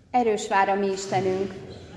Erős vár a mi Istenünk!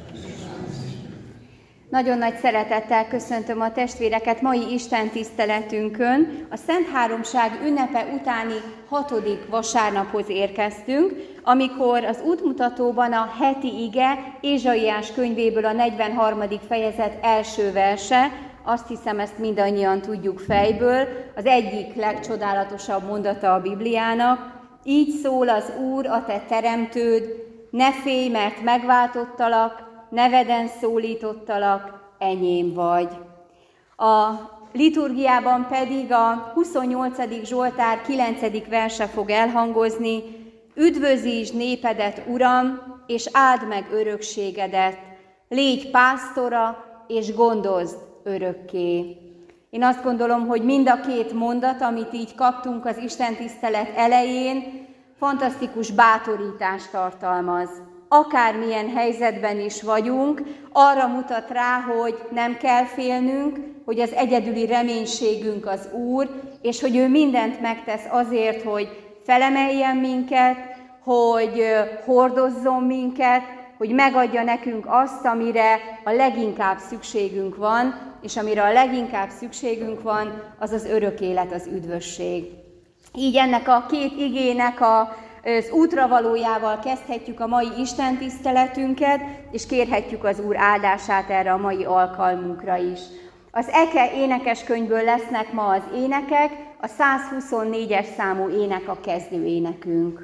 Nagyon nagy szeretettel köszöntöm a testvéreket mai Isten tiszteletünkön. A Szent Háromság ünnepe utáni 6. vasárnaphoz érkeztünk, amikor az útmutatóban a heti ige Ézsaiás könyvéből a 43. fejezet első verse, azt hiszem, ezt mindannyian tudjuk fejből, az egyik legcsodálatosabb mondata a Bibliának. Így szól az Úr, a te teremtőd, ne félj, mert megváltottalak, neveden szólítottalak, enyém vagy. A liturgiában pedig a 28. Zsoltár 9. verse fog elhangozni: üdvözítsd népedet, Uram, és áld meg örökségedet, légy pásztora, és gondozd örökké. Én azt gondolom, hogy mind a két mondat, amit így kaptunk az istentisztelet elején, fantasztikus bátorítást tartalmaz. Akármilyen helyzetben is vagyunk, arra mutat rá, hogy nem kell félnünk, hogy az egyedüli reménységünk az Úr, és hogy ő mindent megtesz azért, hogy felemeljen minket, hogy hordozzon minket, hogy megadja nekünk azt, amire a leginkább szükségünk van, és amire a leginkább szükségünk van, az az örök élet, az üdvösség. Így ennek a két igének az útravalójával kezdhetjük a mai istentiszteletünket, és kérhetjük az Úr áldását erre a mai alkalmunkra is. Az Eke énekeskönyvből lesznek ma az énekek, a 124-es számú ének a kezdő énekünk.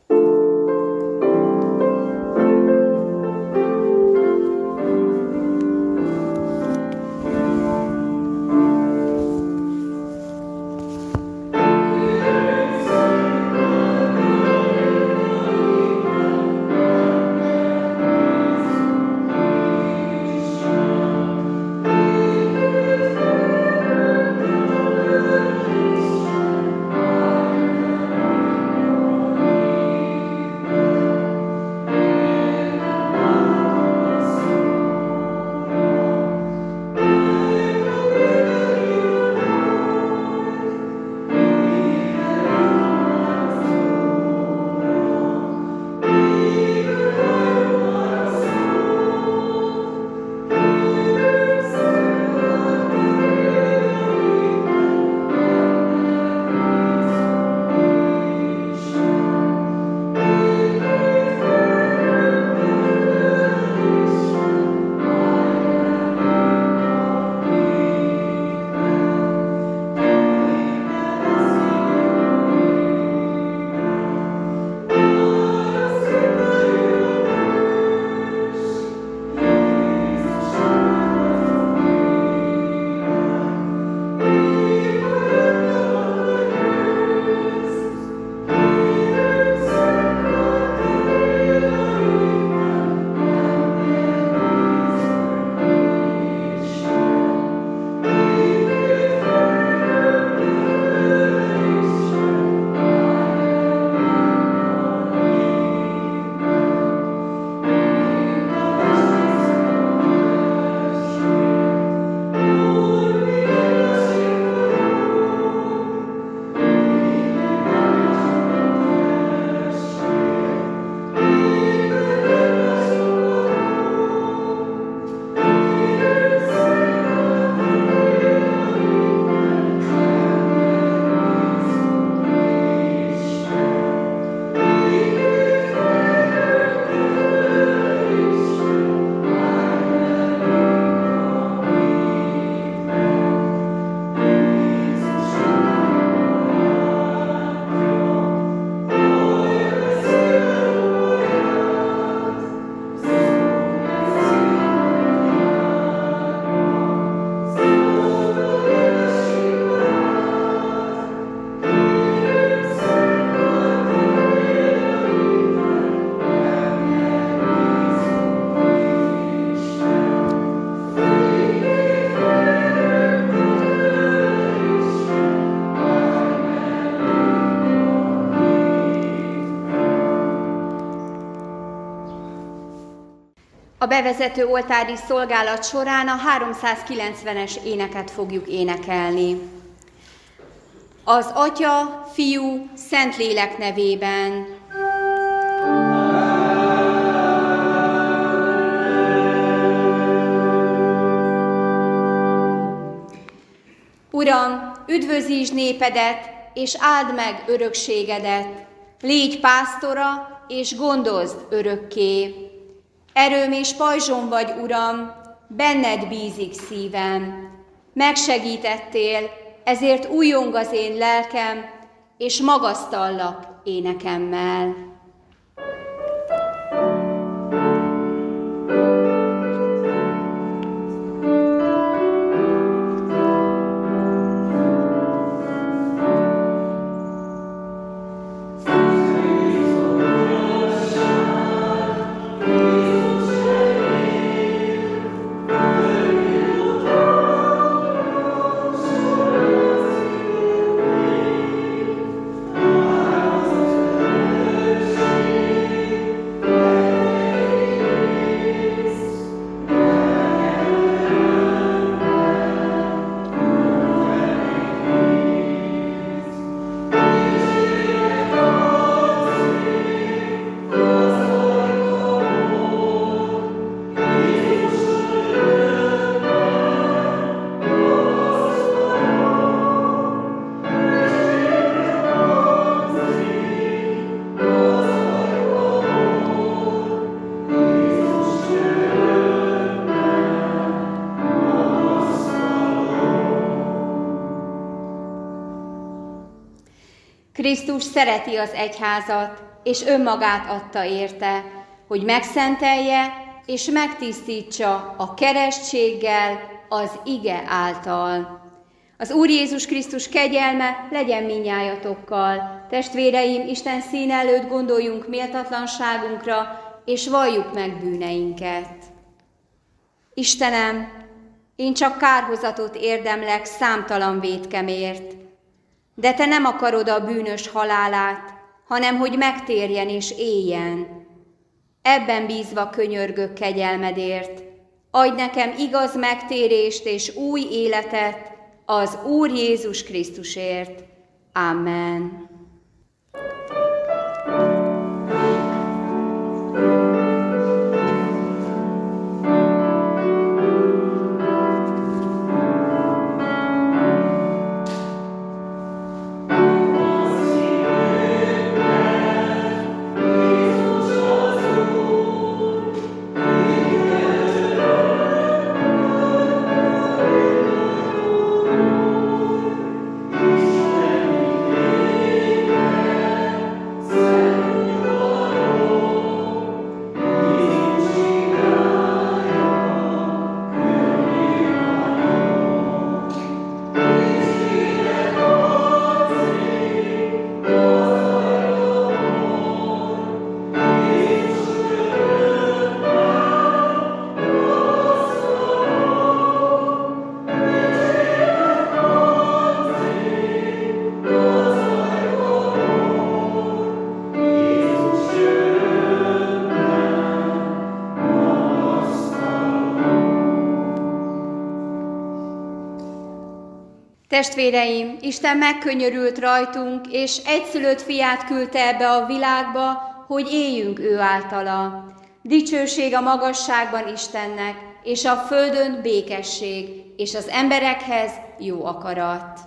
A bevezető oltári szolgálat során a 390-es éneket fogjuk énekelni. Az Atya, Fiú, Szentlélek nevében. Uram, üdvözítsd népedet, és áld meg örökségedet. Légy pásztora, és gondozd örökké. Erőm és pajzsom vagy, Uram, benned bízik szívem. Megsegítettél, ezért újjong az én lelkem, és magasztallak énekemmel. Krisztus szereti az egyházat, és önmagát adta érte, hogy megszentelje és megtisztítsa a keresztséggel, az ige által. Az Úr Jézus Krisztus kegyelme legyen mindnyájatokkal. Testvéreim, Isten színe előtt gondoljunk méltatlanságunkra, és valljuk meg bűneinket. Istenem, én csak kárhozatot érdemlek számtalan vétkemért, de Te nem akarod a bűnös halálát, hanem hogy megtérjen és éljen. Ebben bízva könyörgök kegyelmedért. Adj nekem igaz megtérést és új életet az Úr Jézus Krisztusért. Amen. Testvéreim, Isten megkönyörült rajtunk, és egyszülött fiát küldte ebbe a világba, hogy éljünk ő általa. Dicsőség a magasságban Istennek, és a földön békesség, és az emberekhez jó akarat.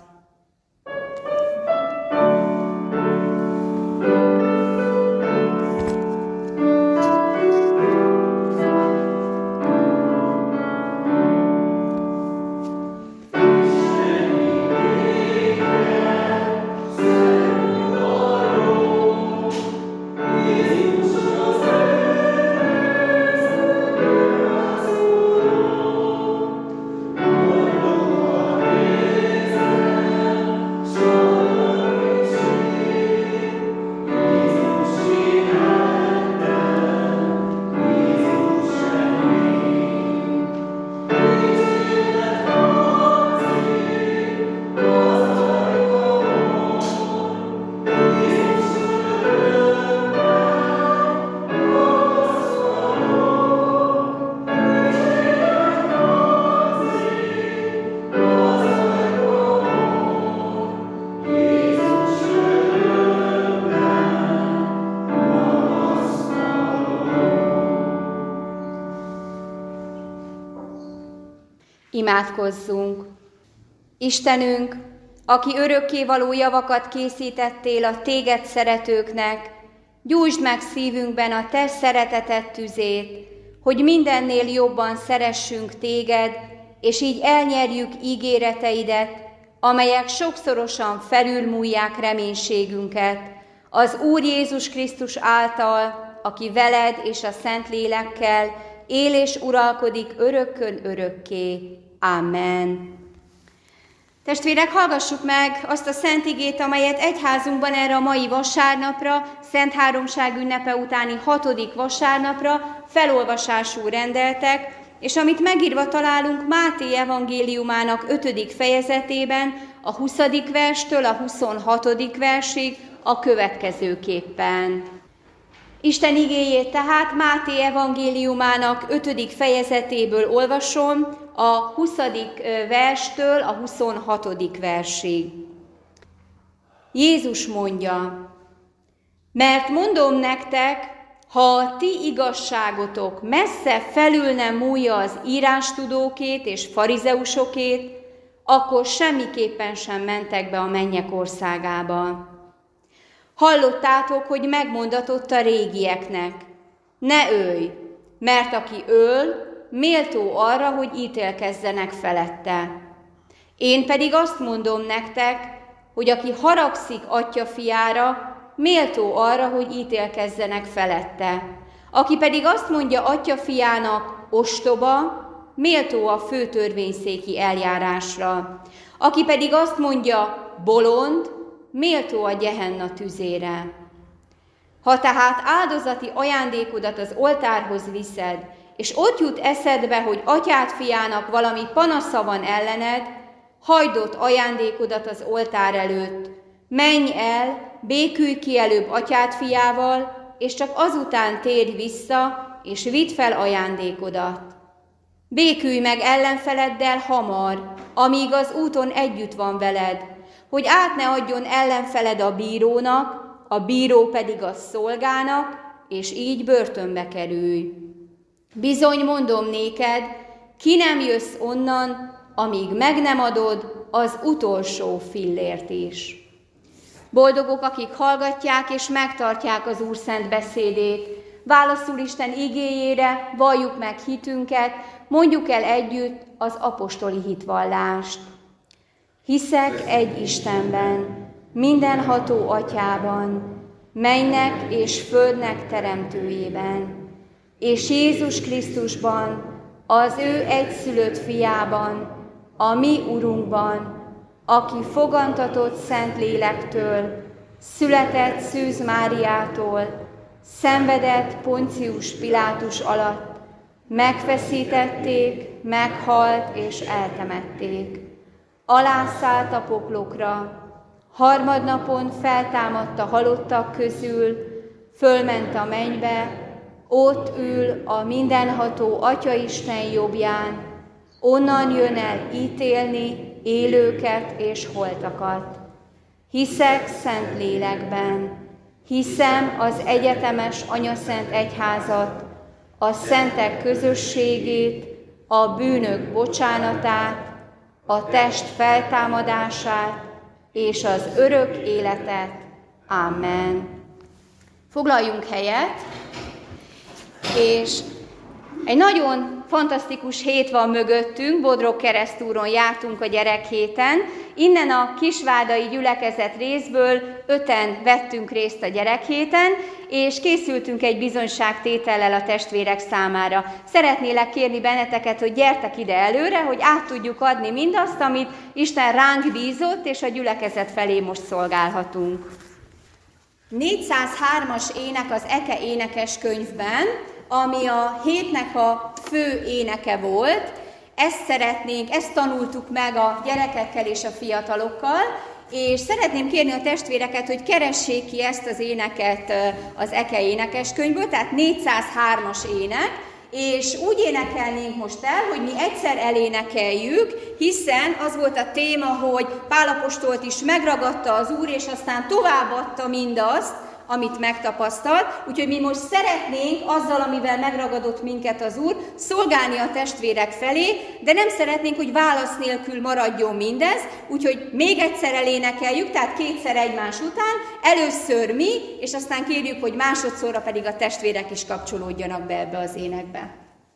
Imádkozzunk! Istenünk, aki örökkévaló javakat készítettél a téged szeretőknek, gyújtsd meg szívünkben a te szereteted tüzét, hogy mindennél jobban szeressünk téged, és így elnyerjük ígéreteidet, amelyek sokszorosan felülmúlják reménységünket, az Úr Jézus Krisztus által, aki veled és a Szentlélekkel él és uralkodik örökkön örökké. Amen. Testvérek, hallgassuk meg azt a szent igét, amelyet egyházunkban erre a mai vasárnapra, Szent Háromság ünnepe utáni 6. vasárnapra felolvasásul rendeltek, és amit megírva találunk Máté evangéliumának 5. fejezetében, a 20. verstől a 26. versig a következőképpen. Isten igéjét tehát Máté evangéliumának 5. fejezetéből olvasom, a 20. verstől a 26. versig. Jézus mondja: mert mondom nektek, ha a ti igazságotok messze felül nem múlja az írástudókét és farizeusokét, akkor semmiképpen sem mentek be a mennyek országába. Hallottátok, hogy megmondatott a régieknek: ne ölj, mert aki öl, méltó arra, hogy ítélkezzenek felette. Én pedig azt mondom nektek, hogy aki haragszik atya fiára, méltó arra, hogy ítélkezzenek felette. Aki pedig azt mondja atya fiának: ostoba, méltó a főtörvényszéki eljárásra. Aki pedig azt mondja: bolond, méltó a Gehenna tüzére. Ha tehát áldozati ajándékodat az oltárhoz viszed, és ott jut eszedbe, hogy atyád fiának valami panasza van ellened, hagyd ott ajándékodat az oltár előtt, menj el, békülj ki előbb atyád fiával, és csak azután térj vissza, és vidd fel ajándékodat. Békülj meg ellenfeleddel hamar, amíg az úton együtt van veled, hogy át ne adjon ellenfeled a bírónak, a bíró pedig a szolgának, és így börtönbe kerülj. Bizony mondom néked, ki nem jössz onnan, amíg meg nem adod az utolsó fillért is. Boldogok, akik hallgatják és megtartják az Úr szent beszédét. Válaszul Isten igéjére, valljuk meg hitünket, mondjuk el együtt az apostoli hitvallást. Hiszek egy Istenben, mindenható Atyában, mennynek és földnek teremtőjében, és Jézus Krisztusban, az ő egyszülött fiában, a mi Urunkban, aki fogantatott Szentlélektől, született Szűz Máriától, szenvedett Poncius Pilátus alatt, megfeszítették, meghalt és eltemették. Alászállt a poklokra, harmadnapon feltámadt a halottak közül, fölment a mennybe, ott ül a mindenható Atyaisten jobbján, onnan jön el ítélni élőket és holtakat. Hiszek szent lélekben, hiszem az egyetemes anyaszent egyházat, a szentek közösségét, a bűnök bocsánatát, a test feltámadását és az örök életet. Amen. Foglaljunk helyet, és egy nagyon fantasztikus hét van mögöttünk, Bodrog Keresztúron jártunk a gyerekhéten. Innen a kisvádai gyülekezet részből 5-en vettünk részt a gyerekhéten, és készültünk egy bizonyságtétellel a testvérek számára. Szeretnélek kérni benneteket, hogy gyertek ide előre, hogy át tudjuk adni mindazt, amit Isten ránk bízott, és a gyülekezet felé most szolgálhatunk. 403-as ének az Eke énekeskönyvben, ami a hétnek a fő éneke volt. Ezt tanultuk meg a gyerekekkel és a fiatalokkal, és szeretném kérni a testvéreket, hogy keressék ki ezt az éneket az Eke énekeskönyvből, tehát 403-as ének, és úgy énekelnénk most el, hogy mi egyszer elénekeljük, hiszen az volt a téma, hogy Pál apostolt is megragadta az Úr, és aztán továbbadta mindazt, amit megtapasztalt. Úgyhogy mi most szeretnénk azzal, amivel megragadott minket az Úr, szolgálni a testvérek felé, de nem szeretnénk, hogy válasz nélkül maradjon mindez, úgyhogy még egyszer elénekeljük, tehát kétszer egymás után, először mi, és aztán kérjük, hogy másodszorra pedig a testvérek is kapcsolódjanak be ebbe az énekbe.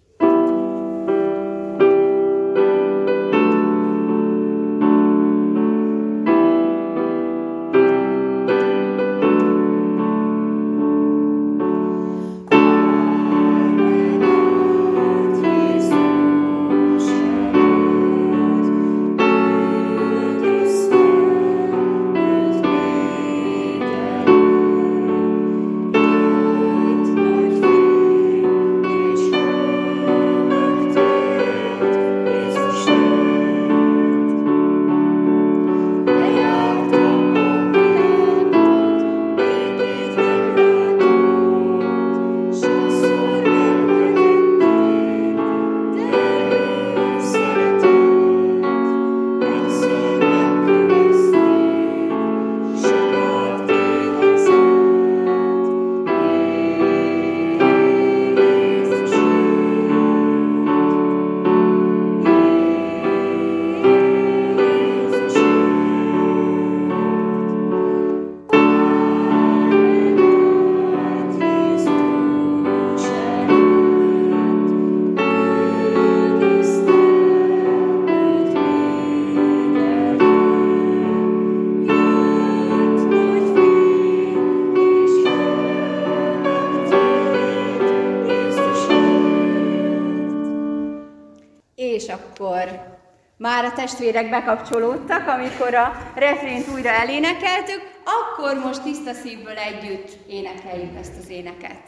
És akkor már a testvérek bekapcsolódtak, amikor a refrént újra elénekeltük, akkor most tiszta szívből együtt énekeljük ezt az éneket.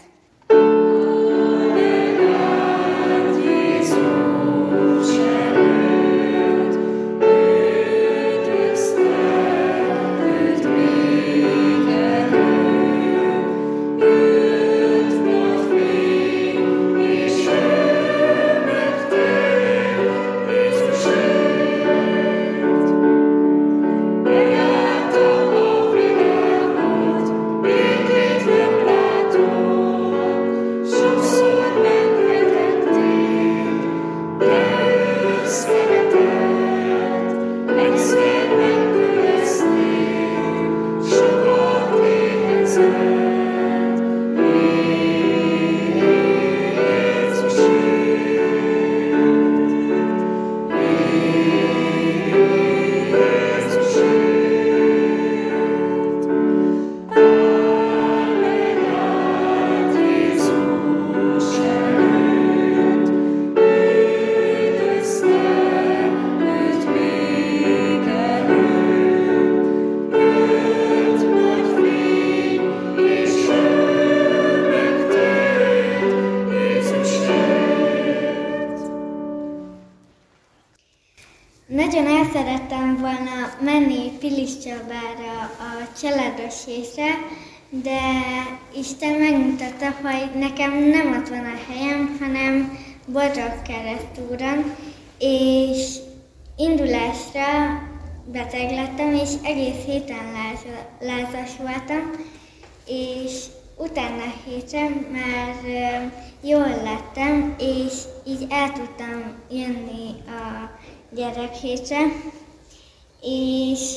Nagyon el szerettem volna menni Piliscsabára a családos hétre, de Isten megmutatta, hogy nekem nem ott van a helyem, hanem Bodrogkeresztúron, és indulásra beteg lettem, és egész héten lázas voltam, és utána hétre már jól lettem, és így el tudtam jönni a gyerekhétre, és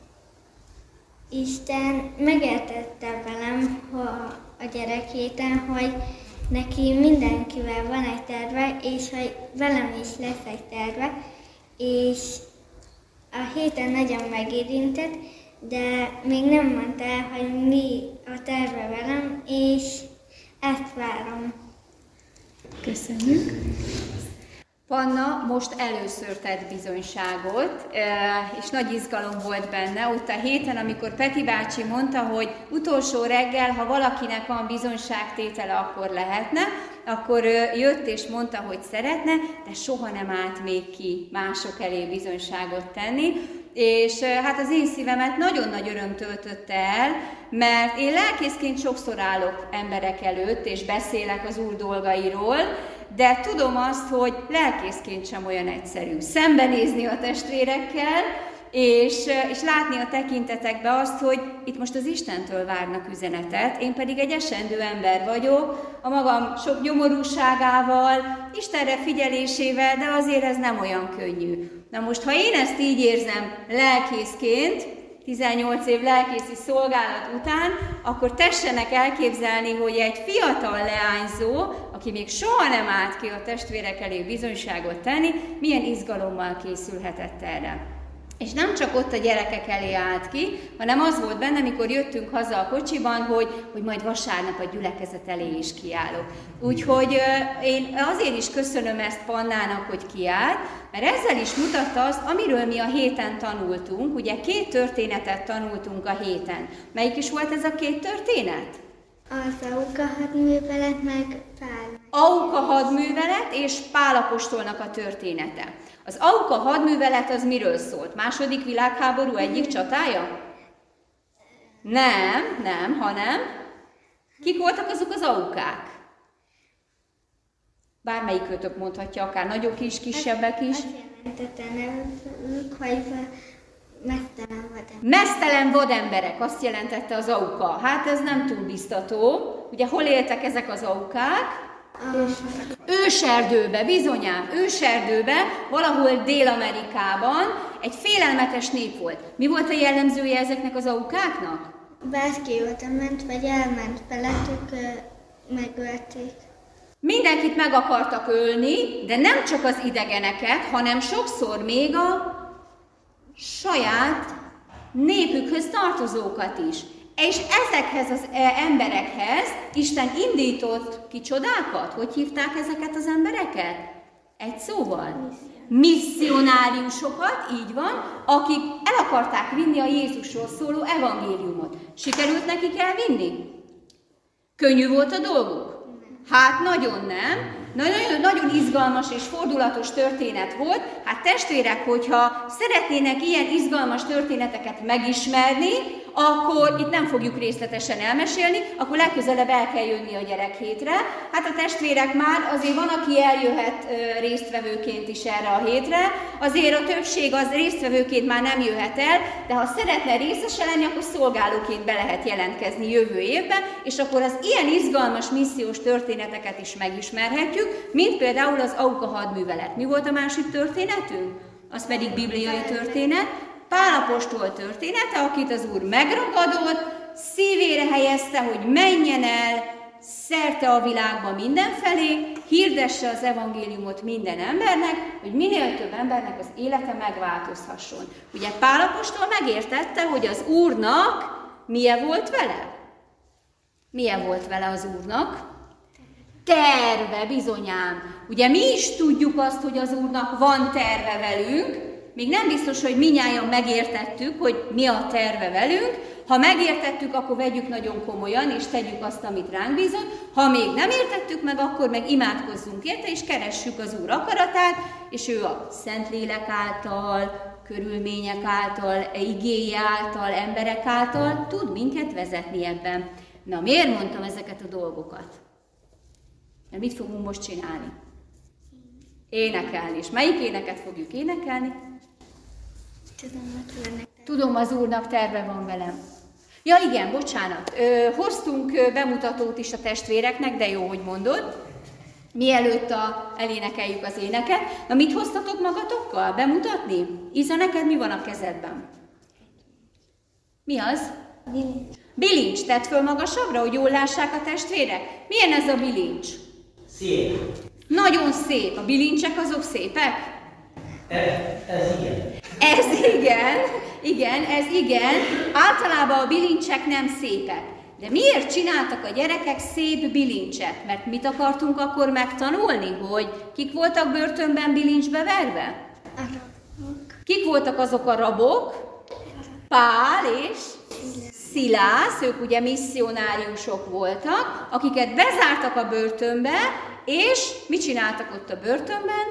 Isten megértette velem a gyerekhéten, hogy neki mindenkivel van egy terve, és hogy velem is lesz egy terve, és a héten nagyon megérintett, de még nem mondta el, hogy mi a terve velem, és ezt várom. Köszönjük! Panna most először tett bizonyságot, és nagy izgalom volt benne ott a héten, amikor Peti bácsi mondta, hogy utolsó reggel, ha valakinek van bizonyságtétele, akkor lehetne, akkor jött és mondta, hogy szeretne, de soha nem állt még ki mások elé bizonyságot tenni, és hát az én szívemet nagyon nagy öröm töltötte el, mert én lelkészként sokszor állok emberek előtt, és beszélek az Úr dolgairól, de tudom azt, hogy lelkészként sem olyan egyszerű szembenézni a testvérekkel, és látni a tekintetekbe azt, hogy itt most az Istentől várnak üzenetet, én pedig egy esendő ember vagyok, a magam sok nyomorúságával, Istenre figyelésével, de azért ez nem olyan könnyű. Na most, ha én ezt így érzem lelkészként, 18 év lelkészi szolgálat után, akkor tessenek elképzelni, hogy egy fiatal leányzó, aki még soha nem állt ki a testvérek elé bizonyságot tenni, milyen izgalommal készülhetett erre. És nem csak ott a gyerekek elé állt ki, hanem az volt benne, amikor jöttünk haza a kocsiban, hogy majd vasárnap a gyülekezet elé is kiállok. Úgyhogy én azért is köszönöm ezt Pannának, hogy kiállt, mert ezzel is mutatta azt, amiről mi a héten tanultunk. Ugye 2 történetet tanultunk a héten. Melyik is volt ez a 2 történet? Az Auka hadművelet, meg Pál. Auka hadművelet és Pál apostolnak a története. Az Auka hadművelet az miről szólt? Második világháború egyik csatája? Nem, hanem kik voltak azok az aukák? Bármelyik kötök mondhatja, akár nagyok is, kisebbek is. Azt jelentette nevük, hogy meztelen vademberek. Meztelen vademberek, azt jelentette az auka. Hát ez nem túl biztató. Ugye hol éltek ezek az aukák? Őserdőbe, bizonyám, őserdőbe, valahol Dél-Amerikában egy félelmetes nép volt. Mi volt a jellemzője ezeknek az aukáknak? Bárki oda ment, vagy elment feletük, megölték. Mindenkit meg akartak ölni, de nem csak az idegeneket, hanem sokszor még a saját népükhöz tartozókat is. És ezekhez az emberekhez Isten indított ki csodákat. Hogy hívták ezeket az embereket? Egy szóval. Misszionáriusokat, így van, akik el akarták vinni a Jézusról szóló evangéliumot. Sikerült nekik elvinni? Könnyű volt a dolguk? Hát nagyon nem. Nagyon izgalmas és fordulatos történet volt. Hát testvérek, hogyha szeretnének ilyen izgalmas történeteket megismerni, akkor itt nem fogjuk részletesen elmesélni, akkor legközelebb el kell jönni a gyerekhétre. Hát a testvérek már azért van, aki eljöhet résztvevőként is erre a hétre, azért a többség az résztvevőként már nem jöhet el, de ha szeretne részese lenni, akkor szolgálóként be lehet jelentkezni jövő évben, és akkor az ilyen izgalmas missziós történeteket is megismerhetjük, mint például az Auka hadművelet. Mi volt a másik történetünk? Az pedig bibliai történet. Pál apostol története, akit az Úr megragadott, szívére helyezte, hogy menjen el szerte a világba mindenfelé, hirdesse az evangéliumot minden embernek, hogy minél több embernek az élete megváltozhasson. Ugye Pál apostol megértette, hogy az Úrnak milyen volt vele? Milyen volt vele az Úrnak? Terve, bizonyám. Ugye mi is tudjuk azt, hogy az Úrnak van terve velünk, még nem biztos, hogy mindnyájan megértettük, hogy mi a terve velünk. Ha megértettük, akkor vegyük nagyon komolyan, és tegyük azt, amit ránk bízott. Ha még nem értettük meg, akkor meg imádkozzunk érte, és keressük az Úr akaratát, és ő a Szentlélek által, körülmények által, igéje által, emberek által tud minket vezetni ebben. Na, miért mondtam ezeket a dolgokat? Mert mit fogunk most csinálni? Énekelni. És melyik éneket fogjuk énekelni? Tudom, az Úrnak terve van velem. Ja igen, bocsánat. Hoztunk bemutatót is a testvéreknek, de jó, hogy mondod. Mielőtt elénekeljük az éneket. Na, mit hoztatok magatokkal? Bemutatni? Iza, neked mi van a kezedben? Mi az? Bilincs. Bilincs. Tedd föl magasabbra, hogy jól lássák a testvérek. Milyen ez a bilincs? Szép. Nagyon szép. A bilincsek azok szépek? Ez igen. Ez igen. Általában a bilincsek nem szépek. De miért csináltak a gyerekek szép bilincset? Mert mit akartunk akkor megtanulni? Hogy kik voltak börtönben bilincsbe verve? A rabok. Kik voltak azok a rabok? Pál és Szilász, ők ugye misszionáriusok voltak, akiket bezártak a börtönbe, és mit csináltak ott a börtönben?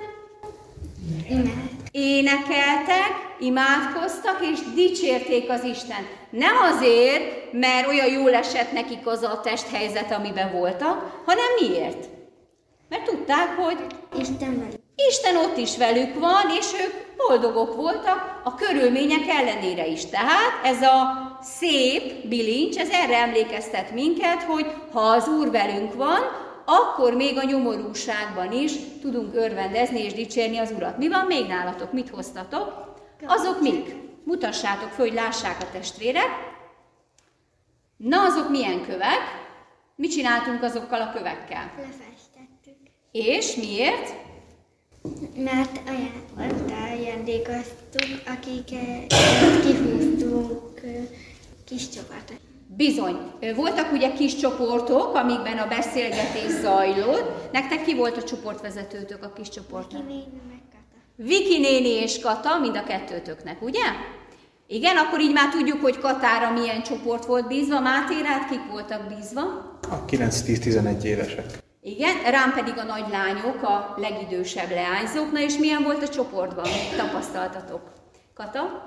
Énekeltek, imádkoztak, és dicsérték az Istent. Nem azért, mert olyan jól esett nekik az a testhelyzet, amiben voltak, hanem miért? Mert tudták, hogy Isten velük. Isten ott is velük van, és ők boldogok voltak a körülmények ellenére is. Tehát ez a szép bilincs, ez erre emlékeztet minket, hogy ha az Úr velünk van, akkor még a nyomorúságban is tudunk örvendezni és dicsérni az Urat. Mi van még nálatok? Mit hoztatok? Azok mik? Mutassátok föl, hogy lássák a testvérek. Na, azok milyen kövek? Mit csináltunk azokkal a kövekkel? Lefestettük. És miért? Mert ajándékoztuk, akiket kihúztunk kis csapatot. Bizony. Voltak ugye kis csoportok, amikben a beszélgetés zajlott. Nektek ki volt a csoportvezetőtök a kis csoportnak? Viki néni meg Kata. Viki néni és Kata, mind a kettőtöknek, ugye? Igen, akkor így már tudjuk, hogy Katára milyen csoport volt bízva, Mátérád kik voltak bízva? A 9-10-11 évesek. Igen, rám pedig a nagy lányok, a legidősebb leányzók. Na és milyen volt a csoportban? Mit tapasztaltatok? Kata?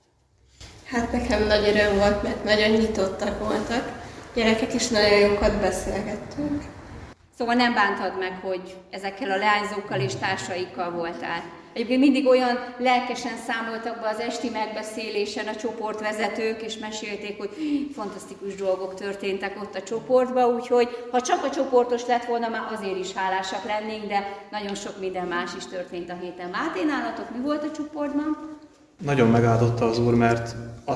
Hát nekem nagy öröm volt, mert nagyon nyitottak voltak. Gyerekek is nagyon jókat beszélgettünk. Szóval nem bántad meg, hogy ezekkel a leányzókkal és társaikkal voltál. Egyébként mindig olyan lelkesen számoltak be az esti megbeszélésen a csoportvezetők, és mesélték, hogy fantasztikus dolgok történtek ott a csoportban, úgyhogy ha csak a csoportos lett volna, már azért is hálásak lennénk, de nagyon sok minden más is történt a héten. Máté, nálatok mi volt a csoportban? Nagyon megáldotta az Úr, mert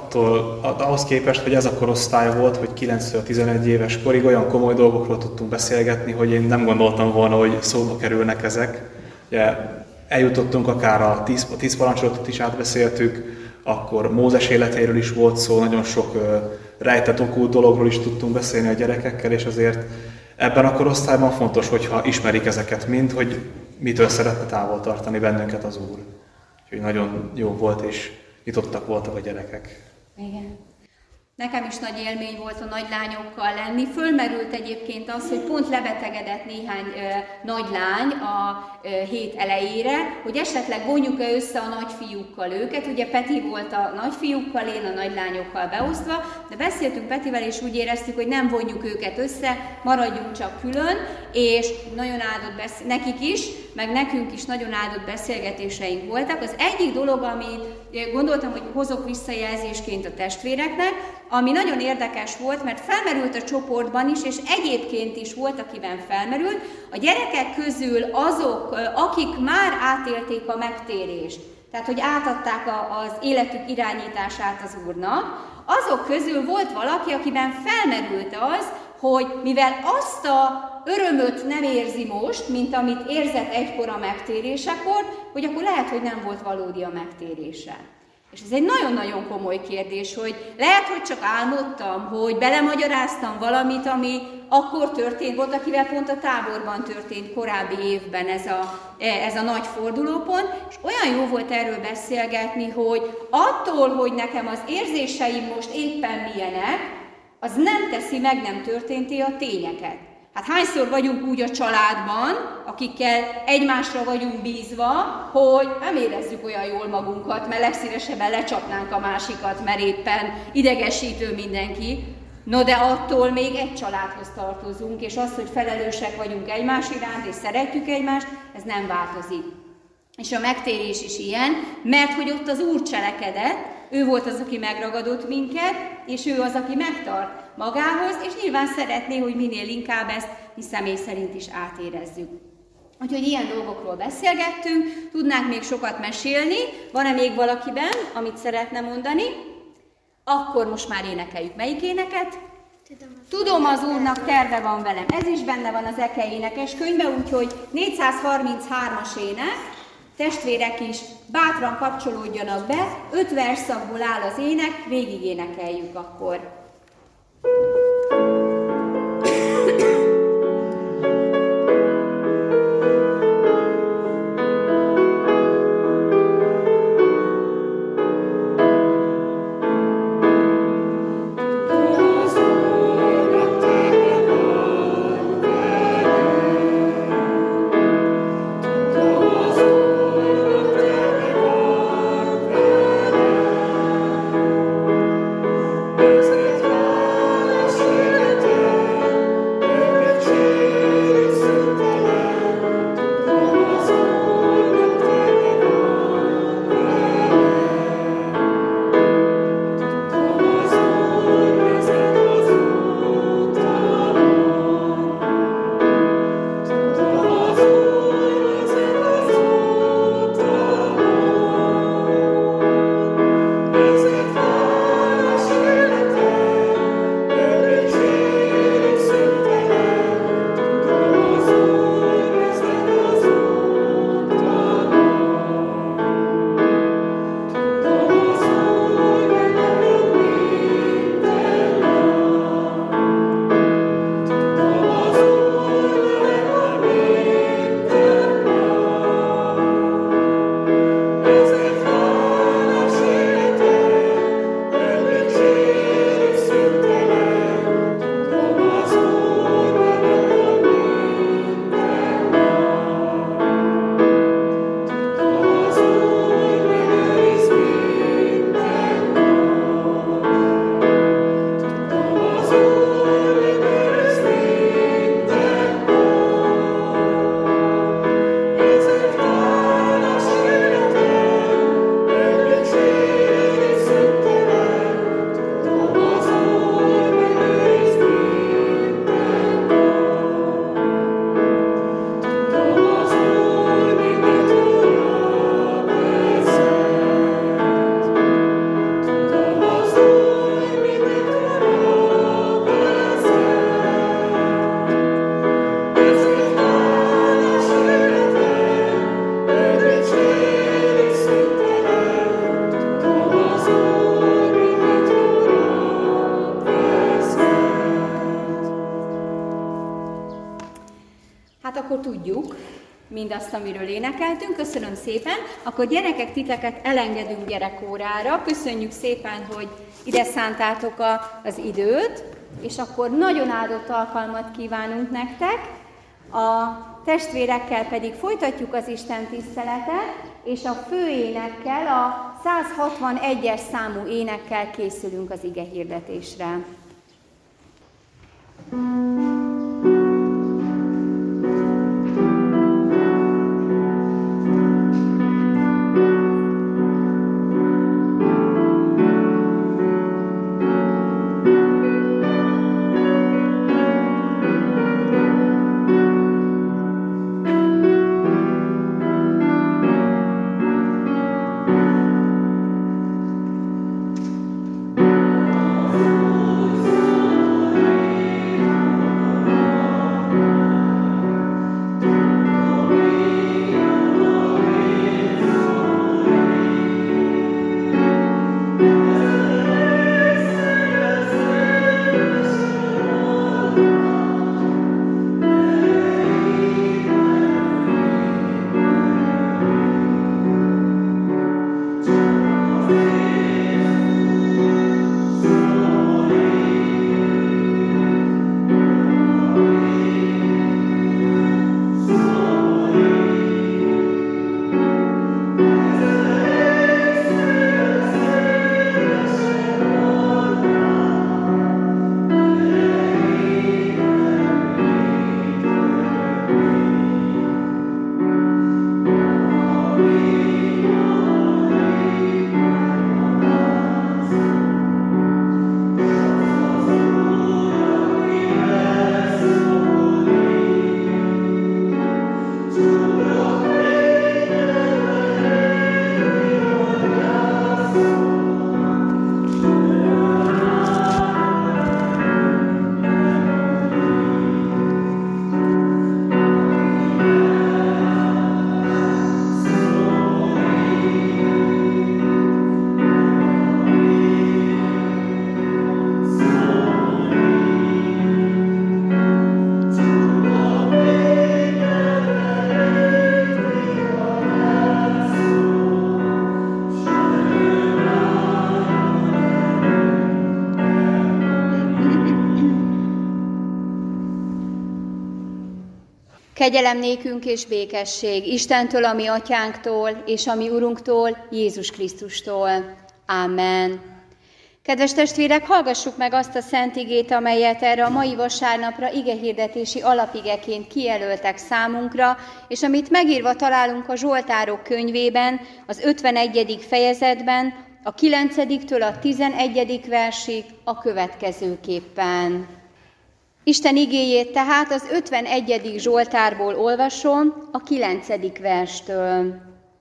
ahhoz képest, hogy ez a korosztály volt, hogy 9-11 éves korig olyan komoly dolgokról tudtunk beszélgetni, hogy én nem gondoltam volna, hogy szóba kerülnek ezek. Ugye, eljutottunk akár a 10 parancsolatot is átbeszéltük, akkor Mózes életéről is volt szó, nagyon sok rejtett okkult dologról is tudtunk beszélni a gyerekekkel, és azért ebben a korosztályban fontos, hogyha ismerik ezeket mind, hogy mitől szeretne távol tartani bennünket az Úr. Úgyhogy nagyon jó volt, és nyitottak voltak a gyerekek. Igen. Nekem is nagy élmény volt a nagylányokkal lenni. Fölmerült egyébként az, hogy pont lebetegedett néhány nagylány a hét elejére, hogy esetleg vonjuk-e össze a nagyfiúkkal őket. Ugye Peti volt a nagyfiúkkal, én a nagylányokkal beosztva, de beszéltünk Petivel, és úgy éreztük, hogy nem vonjuk őket össze, maradjunk csak külön, és nagyon áldott nekik is, meg nekünk is nagyon áldott beszélgetéseink voltak. Az egyik dolog, amit gondoltam, hogy hozok visszajelzésként a testvéreknek, ami nagyon érdekes volt, mert felmerült a csoportban is, és egyébként is volt, akiben felmerült, a gyerekek közül azok, akik már átélték a megtérést, tehát hogy átadták az életük irányítását az Úrnak, azok közül volt valaki, akiben felmerült az, hogy mivel azt a örömöt nem érzi most, mint amit érzett egykor a megtérésekor, hogy akkor lehet, hogy nem volt valódi a megtérése. És ez egy nagyon-nagyon komoly kérdés, hogy lehet, hogy csak álmodtam, hogy belemagyaráztam valamit, ami akkor történt, volt, akivel pont a táborban történt korábbi évben ez a nagy fordulópont, és olyan jó volt erről beszélgetni, hogy attól, hogy nekem az érzéseim most éppen milyenek, az nem teszi meg nem történté a tényeket. Hát hányszor vagyunk úgy a családban, akikkel egymásra vagyunk bízva, hogy nem érezzük olyan jól magunkat, mert legszívesebben lecsapnánk a másikat, mert éppen idegesítő mindenki. No, de attól még egy családhoz tartozunk, és az, hogy felelősek vagyunk egymás iránt, és szeretjük egymást, ez nem változik. És a megtérés is ilyen, mert hogy ott az Úr cselekedett, ő volt az, aki megragadott minket, és ő az, aki megtart magához, és nyilván szeretné, hogy minél inkább ezt mi személy szerint is átérezzük. Úgyhogy ilyen dolgokról beszélgettünk, tudnánk még sokat mesélni, van-e még valakiben, amit szeretne mondani? Akkor most már énekeljük. Melyik éneket? Tudom, az Úrnak terve van velem. Ez is benne van az Eke énekes könyvben, úgyhogy 433-as ének, testvérek is bátran kapcsolódjanak be, 5 versszakból áll az ének, végig énekeljük akkor. This is Hát akkor tudjuk mindazt, amiről énekeltünk. Köszönöm szépen. Akkor gyerekek, titeket elengedünk gyerekórára. Köszönjük szépen, hogy ide szántátok az időt, és akkor nagyon áldott alkalmat kívánunk nektek. A testvérekkel pedig folytatjuk az Isten tiszteletet, és a főénekkel, a 161-es számú énekkel készülünk az ige hirdetésre. Kegyelem nékünk és békesség Istentől, a mi atyánktól, és a mi Urunktól, Jézus Krisztustól. Ámen. Kedves testvérek, hallgassuk meg azt a szent igét, amelyet erre a mai vasárnapra igehirdetési alapigeként kijelöltek számunkra, és amit megírva találunk a Zsoltárok könyvében, az 51. fejezetben, a 9-től a 11. versig a következőképpen. Isten igéjét tehát az 51. Zsoltárból olvasom, a 9. verstől.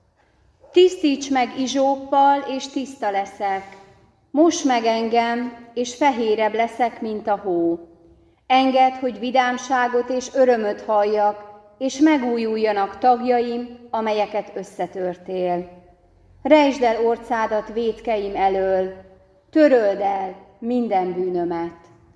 Tisztíts meg izsóppal, és tiszta leszek. Moss meg engem, és fehérebb leszek, mint a hó. Engedd, hogy vidámságot és örömöt halljak, és megújuljanak tagjaim, amelyeket összetörtél. Rejtsd el orcádat vétkeim elől, töröld el minden bűnömet.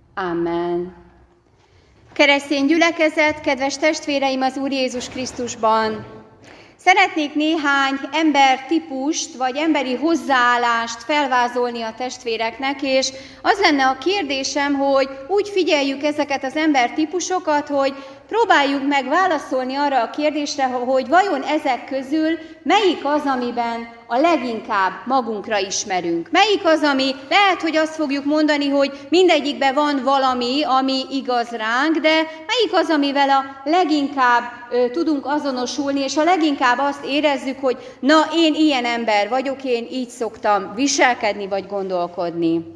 Amen. Keresztény gyülekezet, kedves testvéreim az Úr Jézus Krisztusban! Szeretnék néhány embertípust, vagy emberi hozzáállást felvázolni a testvéreknek, és az lenne a kérdésem, hogy úgy figyeljük ezeket az embertípusokat, hogy próbáljuk meg válaszolni arra a kérdésre, hogy vajon ezek közül melyik az, amiben a leginkább magunkra ismerünk. Melyik az, ami lehet, hogy azt fogjuk mondani, hogy mindegyikben van valami, ami igaz ránk, de melyik az, amivel a leginkább tudunk azonosulni, és a leginkább azt érezzük, hogy na, én ilyen ember vagyok, én így szoktam viselkedni vagy gondolkodni.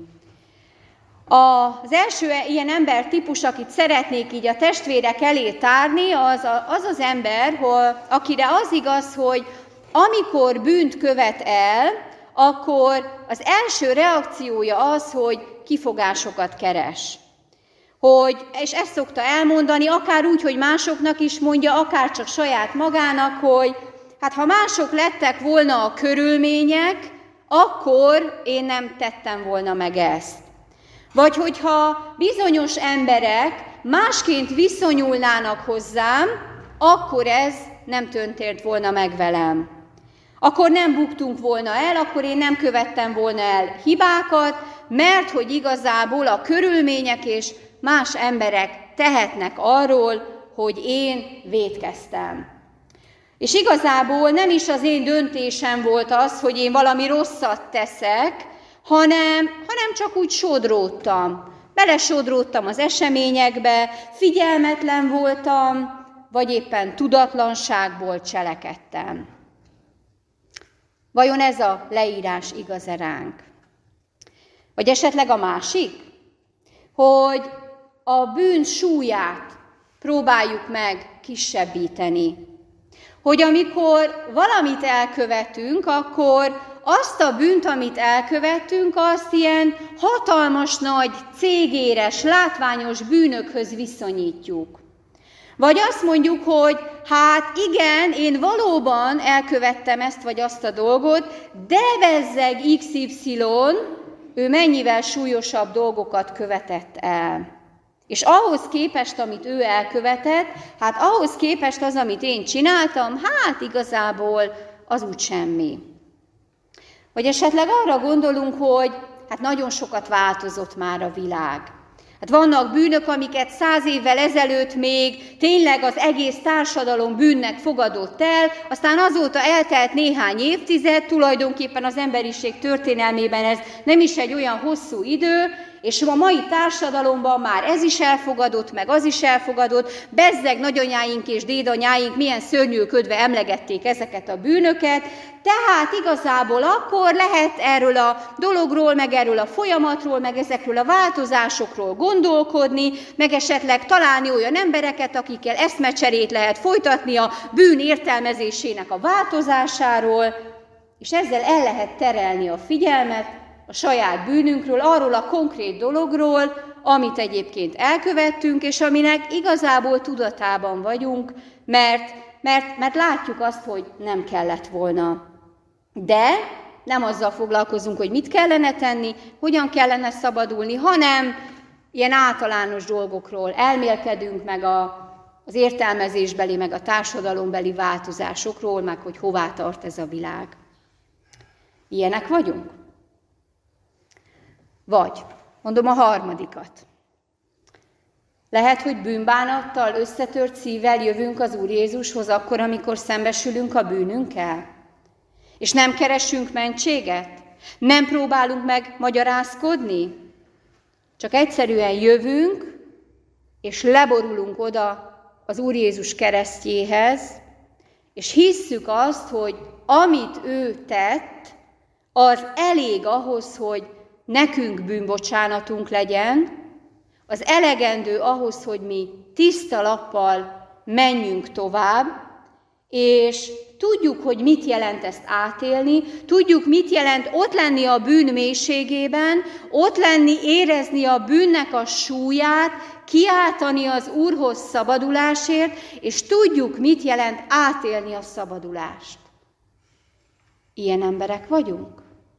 Az első ilyen embertípus, akit szeretnék így a testvérek elé tárni, az ember, akire az igaz, hogy amikor bűnt követ el, akkor az első reakciója az, hogy kifogásokat keres. És ezt szokta elmondani, akár úgy, hogy másoknak is mondja, akár csak saját magának, hogy hát ha mások lettek volna a körülmények, akkor én nem tettem volna meg ezt. Vagy hogyha bizonyos emberek másként viszonyulnának hozzám, akkor ez nem történt volna meg velem. Akkor nem buktunk volna el, akkor én nem követtem volna el hibákat, mert hogy igazából a körülmények és más emberek tehetnek arról, hogy én vétkeztem. És igazából nem is az én döntésem volt az, hogy én valami rosszat teszek, hanem csak úgy sodródtam. Belesodródtam az eseményekbe, figyelmetlen voltam, vagy éppen tudatlanságból cselekedtem. Vajon ez a leírás igaz-e ránk? Vagy esetleg a másik? Hogy a bűn súlyát próbáljuk meg kisebbíteni. Hogy amikor valamit elkövetünk, akkor azt a bűnt, amit elkövettünk, azt ilyen hatalmas, nagy, cégéres, látványos bűnökhöz viszonyítjuk. Vagy azt mondjuk, hogy hát igen, én valóban elkövettem ezt vagy azt a dolgot, de bezzeg XY, ő mennyivel súlyosabb dolgokat követett el. És ahhoz képest, amit ő elkövetett, hát ahhoz képest az, amit én csináltam, hát igazából az úgy semmi. Vagy esetleg arra gondolunk, hogy hát nagyon sokat változott már a világ. Hát vannak bűnök, amiket 100 évvel ezelőtt még tényleg az egész társadalom bűnnek fogadott el, aztán azóta eltelt néhány évtized, tulajdonképpen az emberiség történelmében ez nem is egy olyan hosszú idő, és a mai társadalomban már ez is elfogadott, meg az is elfogadott, bezzeg nagyanyáink és dédanyáink milyen szörnyűködve emlegették ezeket a bűnöket, tehát igazából akkor lehet erről a dologról, meg erről a folyamatról, meg ezekről a változásokról gondolkodni, meg esetleg találni olyan embereket, akikkel eszmecserét lehet folytatni a bűn értelmezésének a változásáról, és ezzel el lehet terelni a figyelmet a saját bűnünkről, arról a konkrét dologról, amit egyébként elkövettünk, és aminek igazából tudatában vagyunk, mert látjuk azt, hogy nem kellett volna. De nem azzal foglalkozunk, hogy mit kellene tenni, hogyan kellene szabadulni, hanem ilyen általános dolgokról elmélkedünk, meg az értelmezésbeli, meg a társadalombeli változásokról, meg hogy hová tart ez a világ. Ilyenek vagyunk? Vagy, mondom a harmadikat. Lehet, hogy bűnbánattal, összetört szívvel jövünk az Úr Jézushoz akkor, amikor szembesülünk a bűnünkkel? És nem keresünk mentséget? Nem próbálunk meg magyarázkodni? Csak egyszerűen jövünk, és leborulunk oda az Úr Jézus keresztjéhez, és hisszük azt, hogy amit ő tett, az elég ahhoz, hogy nekünk bűnbocsánatunk legyen, az elegendő ahhoz, hogy mi tiszta lappal menjünk tovább, és tudjuk, hogy mit jelent ezt átélni, tudjuk, mit jelent ott lenni a bűn mélységében, ott lenni, érezni a bűnnek a súlyát, kiáltani az Úrhoz szabadulásért, és tudjuk, mit jelent átélni a szabadulást. Ilyen emberek vagyunk?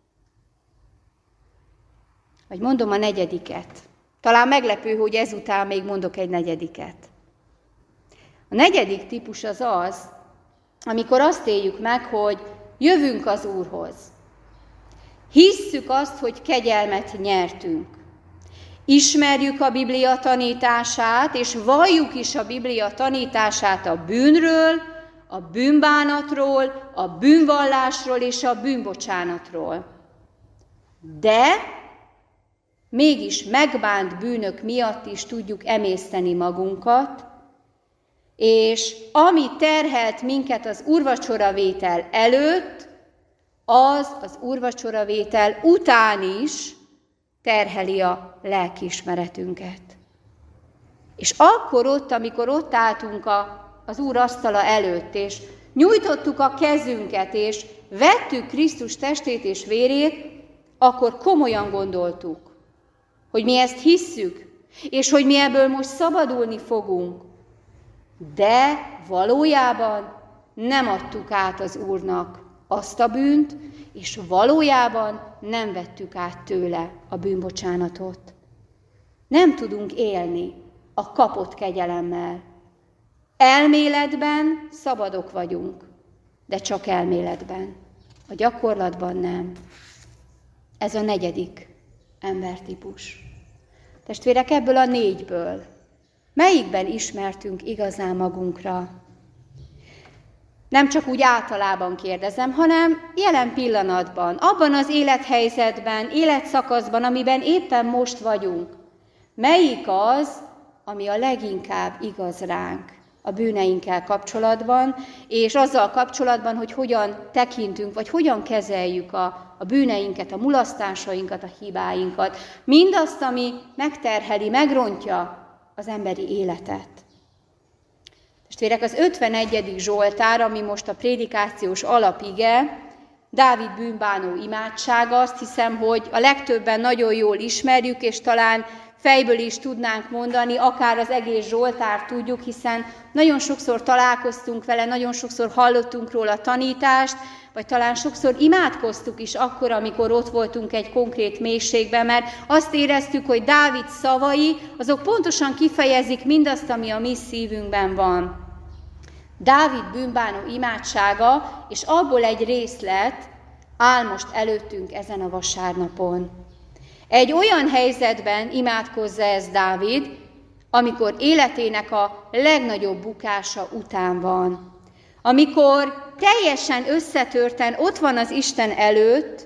Vagy mondom a negyediket. Talán meglepő, hogy ezután még mondok egy negyediket. A negyedik típus az, amikor azt éljük meg, hogy jövünk az Úrhoz. Hisszük azt, hogy kegyelmet nyertünk. Ismerjük a Biblia tanítását, és valljuk is a Biblia tanítását a bűnről, a bűnbánatról, a bűnvallásról és a bűnbocsánatról. De mégis megbánt bűnök miatt is tudjuk emészteni magunkat, és ami terhelt minket az úrvacsoravétel előtt, az úrvacsoravétel után is terheli a lelkiismeretünket. És akkor ott, amikor ott álltunk az Úr asztala előtt, és nyújtottuk a kezünket, és vettük Krisztus testét és vérét, akkor komolyan gondoltuk, hogy mi ezt hisszük, és hogy mi ebből most szabadulni fogunk. De valójában nem adtuk át az Úrnak azt a bűnt, és valójában nem vettük át tőle a bűnbocsánatot. Nem tudunk élni a kapott kegyelemmel. Elméletben szabadok vagyunk, de csak elméletben. A gyakorlatban nem. Ez a 4. embertípus. Testvérek, ebből a 4-ből melyikben ismertünk igazán magunkra? Nem csak úgy általában kérdezem, hanem jelen pillanatban, abban az élethelyzetben, életszakaszban, amiben éppen most vagyunk. Melyik az, ami a leginkább igaz ránk a bűneinkkel kapcsolatban, és azzal kapcsolatban, hogy hogyan tekintünk, vagy hogyan kezeljük a bűneinket, a mulasztásainkat, a hibáinkat, mindazt, ami megterheli, megrontja az emberi életet. Testvérek, az 51. Zsoltár, ami most a prédikációs alapige, Dávid bűnbánó imádsága, azt hiszem, hogy a legtöbben nagyon jól ismerjük, és talán fejből is tudnánk mondani, akár az egész Zsoltárt tudjuk, hiszen nagyon sokszor találkoztunk vele, nagyon sokszor hallottunk róla tanítást, vagy talán sokszor imádkoztuk is akkor, amikor ott voltunk egy konkrét mélységben, mert azt éreztük, hogy Dávid szavai, azok pontosan kifejezik mindazt, ami a mi szívünkben van. Dávid bűnbánó imádsága, és abból egy részlet áll most előttünk ezen a vasárnapon. Egy olyan helyzetben imádkozza ez Dávid, amikor életének a legnagyobb bukása után van. Amikor teljesen összetörten ott van az Isten előtt,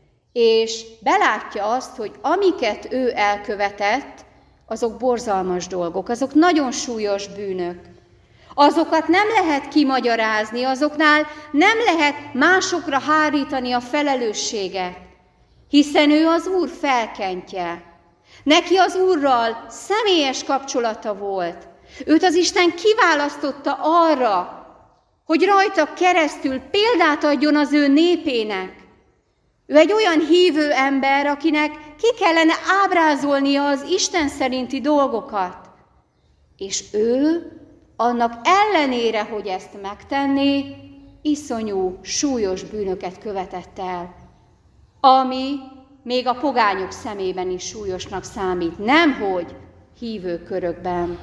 és belátja azt, hogy amiket ő elkövetett, azok borzalmas dolgok, azok nagyon súlyos bűnök. Azokat nem lehet kimagyarázni, azoknál nem lehet másokra hárítani a felelősséget, hiszen ő az Úr felkentje. Neki az Úrral személyes kapcsolata volt. Őt az Isten kiválasztotta arra, hogy rajta keresztül példát adjon az ő népének. Ő egy olyan hívő ember, akinek ki kellene ábrázolnia az Isten szerinti dolgokat. És ő annak ellenére, hogy ezt megtenné, iszonyú, súlyos bűnöket követett el, ami még a pogányok szemében is súlyosnak számít, nemhogy hívő körökben.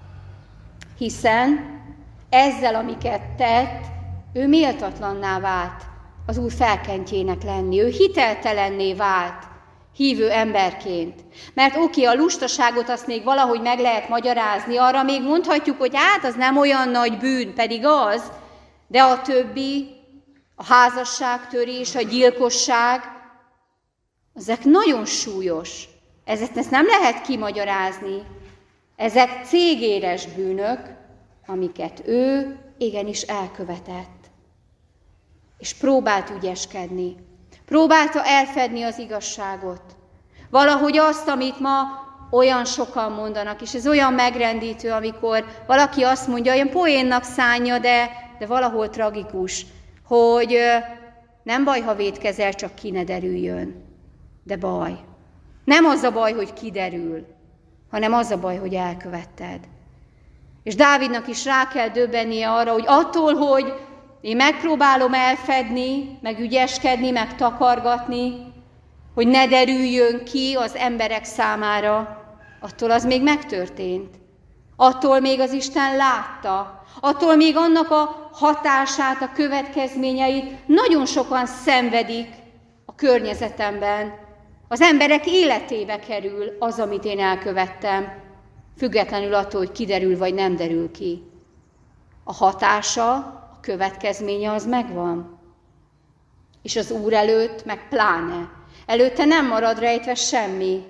Hiszen ezzel, amiket tett, ő méltatlanná vált az Úr felkentjének lenni, ő hiteltelenné vált hívő emberként. Mert a lustaságot azt még valahogy meg lehet magyarázni, arra még mondhatjuk, hogy hát az nem olyan nagy bűn, pedig az, de a többi, a házasságtörés, a gyilkosság, ezek nagyon súlyos. Ezt nem lehet kimagyarázni. Ezek cégéres bűnök, amiket ő igenis elkövetett. És próbált ügyeskedni. Próbálta elfedni az igazságot. Valahogy azt, amit ma olyan sokan mondanak, és ez olyan megrendítő, amikor valaki azt mondja, olyan poénnak szánja, de valahol tragikus, hogy nem baj, ha vétkezel, csak ki ne derüljön. De baj. Nem az a baj, hogy kiderül, hanem az a baj, hogy elkövetted. És Dávidnak is rá kell döbbennie arra, hogy attól, hogy én megpróbálom elfedni, meg ügyeskedni, meg takargatni, hogy ne derüljön ki az emberek számára, attól az még megtörtént. Attól még az Isten látta, attól még annak a hatását, a következményeit nagyon sokan szenvedik a környezetemben. Az emberek életébe kerül az, amit én elkövettem, függetlenül attól, hogy kiderül vagy nem derül ki. A hatása, a következménye az megvan. És az Úr előtt meg pláne. Előtte nem marad rejtve semmi.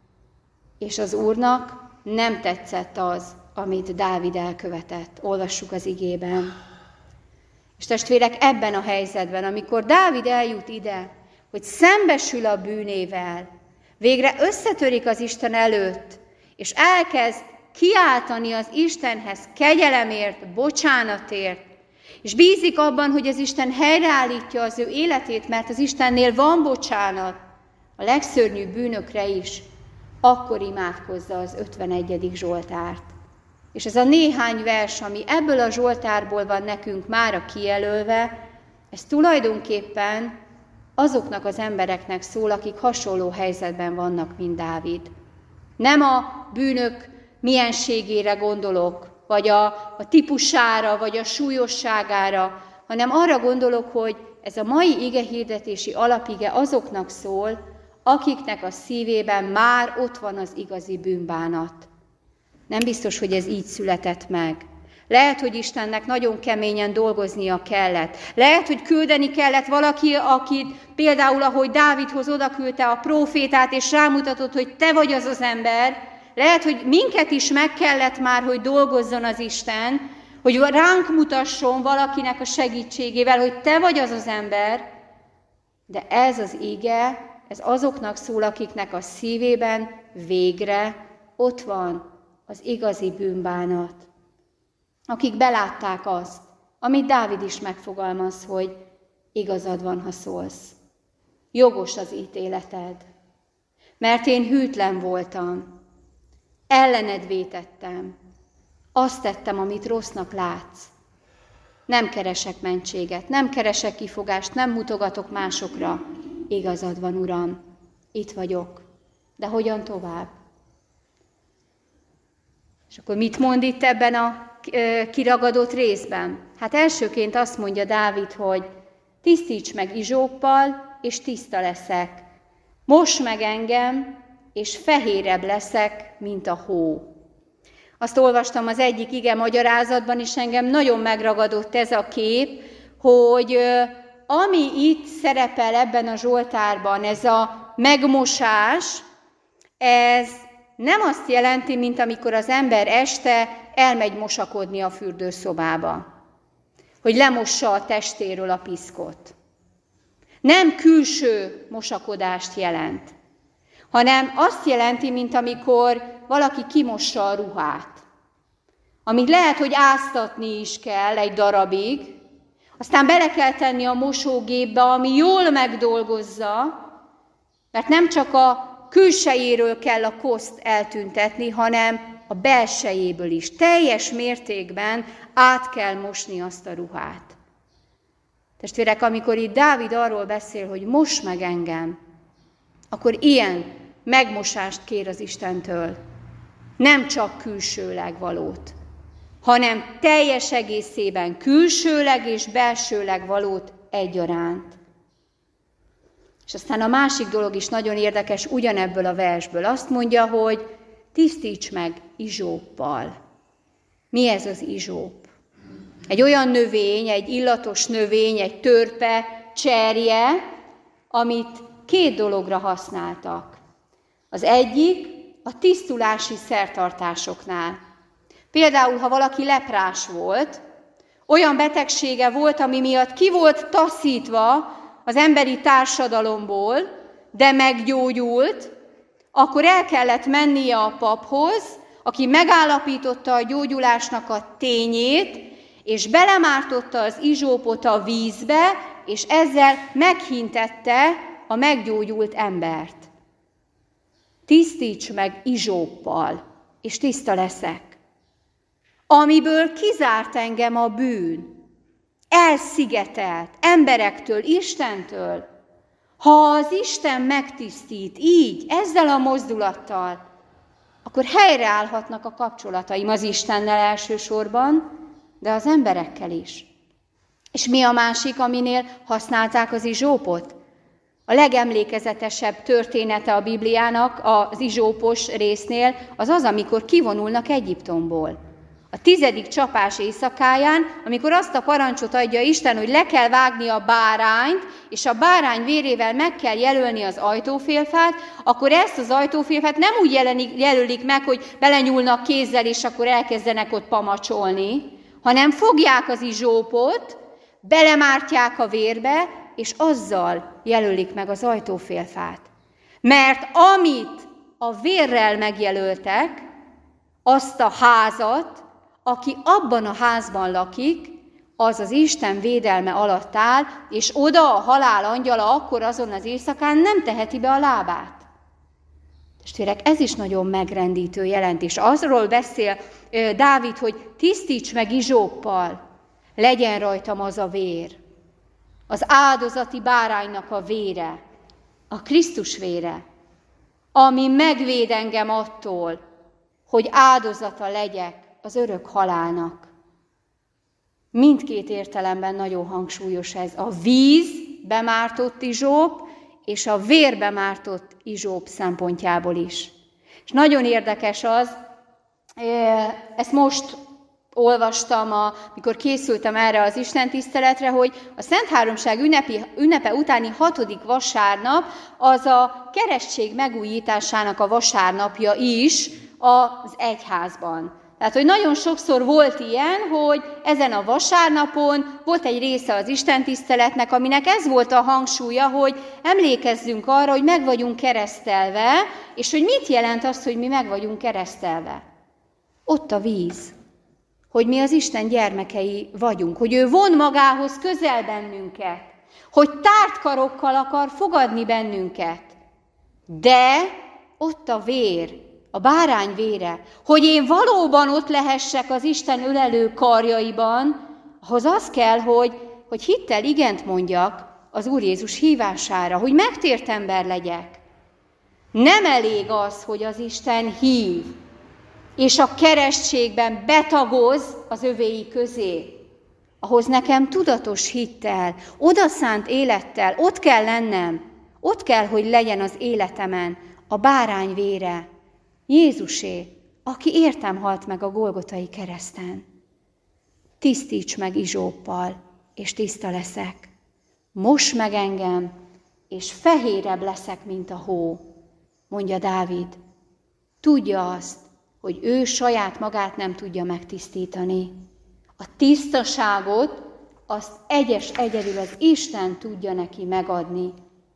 És az Úrnak nem tetszett az, amit Dávid elkövetett. Olvassuk az igében. És testvérek, ebben a helyzetben, amikor Dávid eljut ide, hogy szembesül a bűnével, végre összetörik az Isten előtt, és elkezd kiáltani az Istenhez kegyelemért, bocsánatért, és bízik abban, hogy az Isten helyreállítja az ő életét, mert az Istennél van bocsánat, a legszörnyűbb bűnökre is, akkor imádkozza az 51. Zsoltárt. És ez a néhány vers, ami ebből a Zsoltárból van nekünk mára kijelölve, ez tulajdonképpen azoknak az embereknek szól, akik hasonló helyzetben vannak, mint Dávid. Nem a bűnök mienségére gondolok, vagy a típusára, vagy a súlyosságára, hanem arra gondolok, hogy ez a mai igehirdetési alapige azoknak szól, akiknek a szívében már ott van az igazi bűnbánat. Nem biztos, hogy ez így született meg. Lehet, hogy Istennek nagyon keményen dolgoznia kellett. Lehet, hogy küldeni kellett valaki, akit például, ahogy Dávidhoz odaküldte a prófétát, és rámutatott, hogy te vagy az az ember. Lehet, hogy minket is meg kellett már, hogy dolgozzon az Isten, hogy ránk mutasson valakinek a segítségével, hogy te vagy az az ember. De ez az ige, ez azoknak szól, akiknek a szívében végre ott van az igazi bűnbánat. Akik belátták azt, amit Dávid is megfogalmaz, hogy igazad van, ha szólsz. Jogos az ítéleted, mert én hűtlen voltam, ellened vétettem, azt tettem, amit rossznak látsz. Nem keresek mentséget, nem keresek kifogást, nem mutogatok másokra. Igazad van, Uram, itt vagyok. De hogyan tovább? És akkor mit mond itt ebben a kiragadott részben? Hát elsőként azt mondja Dávid, hogy tisztíts meg izsóppal, és tiszta leszek. Moss meg engem, és fehérebb leszek, mint a hó. Azt olvastam az egyik ige magyarázatban, és engem nagyon megragadott ez a kép, hogy ami itt szerepel ebben a Zsoltárban, ez a megmosás, ez nem azt jelenti, mint amikor az ember este elmegy mosakodni a fürdőszobába, hogy lemossa a testéről a piszkot. Nem külső mosakodást jelent, hanem azt jelenti, mint amikor valaki kimossa a ruhát, amit lehet, hogy áztatni is kell egy darabig, aztán bele kell tenni a mosógépbe, ami jól megdolgozza, mert nem csak a külsejéről kell a koszt eltüntetni, hanem a belsejéből is. Teljes mértékben át kell mosni azt a ruhát. Testvérek, amikor itt Dávid arról beszél, hogy moss meg engem, akkor ilyen megmosást kér az Istentől. Nem csak külsőleg valót, hanem teljes egészében külsőleg és belsőleg valót egyaránt. És aztán a másik dolog is nagyon érdekes ugyanebből a versből. Azt mondja, hogy tisztíts meg izsóppal. Mi ez az izsóp? Egy olyan növény, egy illatos növény, egy törpe, cserje, amit két dologra használtak. Az egyik a tisztulási szertartásoknál. Például, ha valaki leprás volt, olyan betegsége volt, ami miatt ki volt taszítva az emberi társadalomból, de meggyógyult, akkor el kellett mennie a paphoz, aki megállapította a gyógyulásnak a tényét, és belemártotta az izsópot a vízbe, és ezzel meghintette a meggyógyult embert. Tisztíts meg izsóppal, és tiszta leszek. Amiből kizárt engem a bűn, elszigetelt emberektől, Istentől. Ha az Isten megtisztít így, ezzel a mozdulattal, akkor helyreállhatnak a kapcsolataim az Istennel elsősorban, de az emberekkel is. És mi a másik, aminél használták az izsópot? A legemlékezetesebb története a Bibliának az izsópos résznél az az, amikor kivonulnak Egyiptomból. A 10. csapás éjszakáján, amikor azt a parancsot adja Isten, hogy le kell vágni a bárányt, és a bárány vérével meg kell jelölni az ajtófélfát, akkor ezt az ajtófélfát nem úgy jelölik meg, hogy belenyúlnak kézzel, és akkor elkezdenek ott pamacsolni, hanem fogják az izsópot, belemártják a vérbe, és azzal jelölik meg az ajtófélfát. Mert amit a vérrel megjelöltek, azt a házat, aki abban a házban lakik, az az Isten védelme alatt áll, és oda a halál angyala akkor azon az éjszakán nem teheti be a lábát. Testvérek, ez is nagyon megrendítő jelentés. Azról beszél Dávid, hogy tisztíts meg izsóppal, legyen rajtam az a vér. Az áldozati báránynak a vére, a Krisztus vére, ami megvéd engem attól, hogy áldozata legyek az örök halálnak. Mindkét értelemben nagyon hangsúlyos ez. A víz bemártott izsóp, és a vér bemártott izsóp szempontjából is. És nagyon érdekes az, ezt most olvastam, amikor készültem erre az istentiszteletre, hogy a Szent Háromság ünnepe utáni 6. vasárnap az a keresztség megújításának a vasárnapja is az egyházban. Tehát, hogy nagyon sokszor volt ilyen, hogy ezen a vasárnapon volt egy része az istentiszteletnek, aminek ez volt a hangsúlya, hogy emlékezzünk arra, hogy meg vagyunk keresztelve, és hogy mit jelent az, hogy mi meg vagyunk keresztelve. Ott a víz, hogy mi az Isten gyermekei vagyunk, hogy ő von magához közel bennünket, hogy tárt karokkal akar fogadni bennünket. De ott a vér, a bárány vére, hogy én valóban ott lehessek az Isten ölelő karjaiban, ahhoz az kell, hogy hittel igent mondjak az Úr Jézus hívására, hogy megtért ember legyek. Nem elég az, hogy az Isten hív, és a keresztségben betagoz az övéi közé. Ahhoz nekem tudatos hittel, odaszánt élettel, ott kell lennem, ott kell, hogy legyen az életemen a bárány vére, Jézusé, aki értem halt meg a Golgotai kereszten. Tisztíts meg izsóppal, és tiszta leszek. Moss meg engem, és fehérebb leszek, mint a hó, mondja Dávid. Tudja azt, hogy ő saját magát nem tudja megtisztítani. A tisztaságot azt egyedül az Isten tudja neki megadni.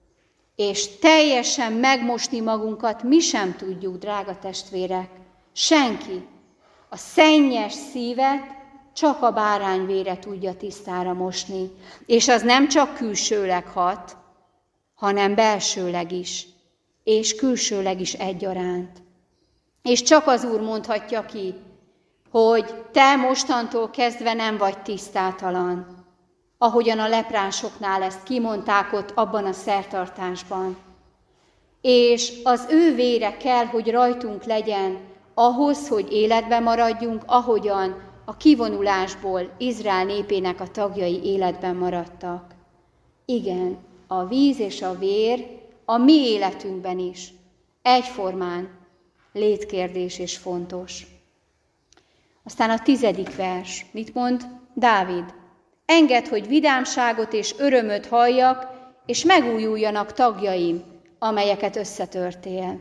És teljesen megmosni magunkat mi sem tudjuk, drága testvérek. Senki. A szennyes szívet csak a bárány vére tudja tisztára mosni. És az nem csak külsőleg hat, hanem belsőleg is. És külsőleg is egyaránt. És csak az Úr mondhatja ki, hogy te mostantól kezdve nem vagy tisztátalan, ahogyan a lepránsoknál ezt kimondták ott abban a szertartásban. És az ő vére kell, hogy rajtunk legyen ahhoz, hogy életben maradjunk, ahogyan a kivonulásból Izrael népének a tagjai életben maradtak. Igen, a víz és a vér a mi életünkben is egyformán létkérdés és fontos. Aztán a 10. vers. Mit mond Dávid? Engedd, hogy vidámságot és örömöt halljak, és megújuljanak tagjaim, amelyeket összetörtél.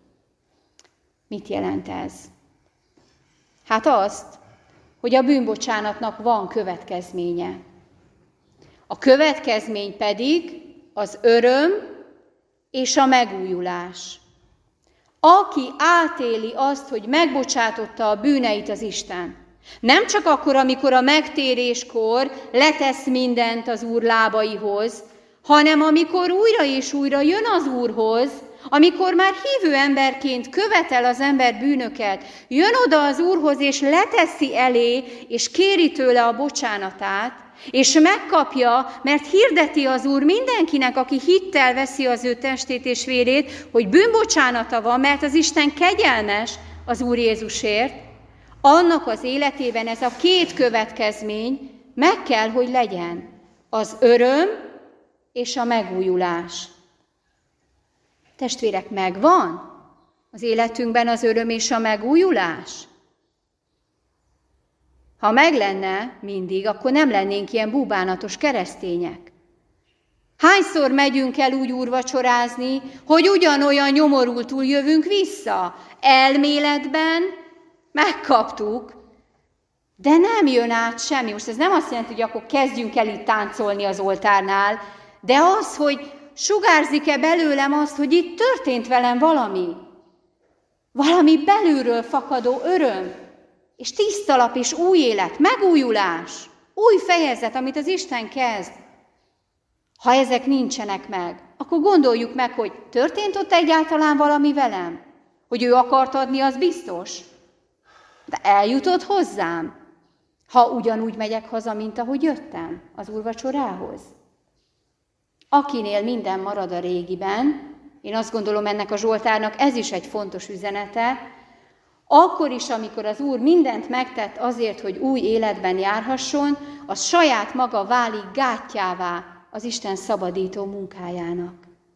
Mit jelent ez? Hát azt, hogy a bűnbocsánatnak van következménye. A következmény pedig az öröm és a megújulás. Aki átéli azt, hogy megbocsátotta a bűneit az Isten, nem csak akkor, amikor a megtéréskor letesz mindent az Úr lábaihoz, hanem amikor újra és újra jön az Úrhoz, amikor már hívő emberként követel az ember bűnöket, jön oda az Úrhoz, és leteszi elé, és kéri tőle a bocsánatát, és megkapja, mert hirdeti az Úr mindenkinek, aki hittel veszi az ő testét és vérét, hogy bűnbocsánata van, mert az Isten kegyelmes az Úr Jézusért, annak az életében ez a két következmény meg kell, hogy legyen. Az öröm és a megújulás. Testvérek, megvan az életünkben az öröm és a megújulás? Ha meg lenne mindig, akkor nem lennénk ilyen búbánatos keresztények. Hányszor megyünk el úgy úrvacsorázni, hogy ugyanolyan nyomorultul jövünk vissza? Elméletben megkaptuk, de nem jön át semmi. Most ez nem azt jelenti, hogy akkor kezdjünk el itt táncolni az oltárnál, de az, hogy sugárzik-e belőlem azt, hogy itt történt velem valami. Valami belülről fakadó öröm, és tiszta lap, és új élet, megújulás, új fejezet, amit az Isten kezd. Ha ezek nincsenek meg, akkor gondoljuk meg, hogy történt ott egyáltalán valami velem? Hogy ő akart adni, az biztos. De eljutott hozzám, ha ugyanúgy megyek haza, mint ahogy jöttem az úrvacsorához. Akinél minden marad a régiben, én azt gondolom, ennek a Zsoltárnak ez is egy fontos üzenete, Akkor is, amikor az Úr mindent megtett azért, hogy új életben járhasson, az saját maga válik gátjává az Isten szabadító munkájának.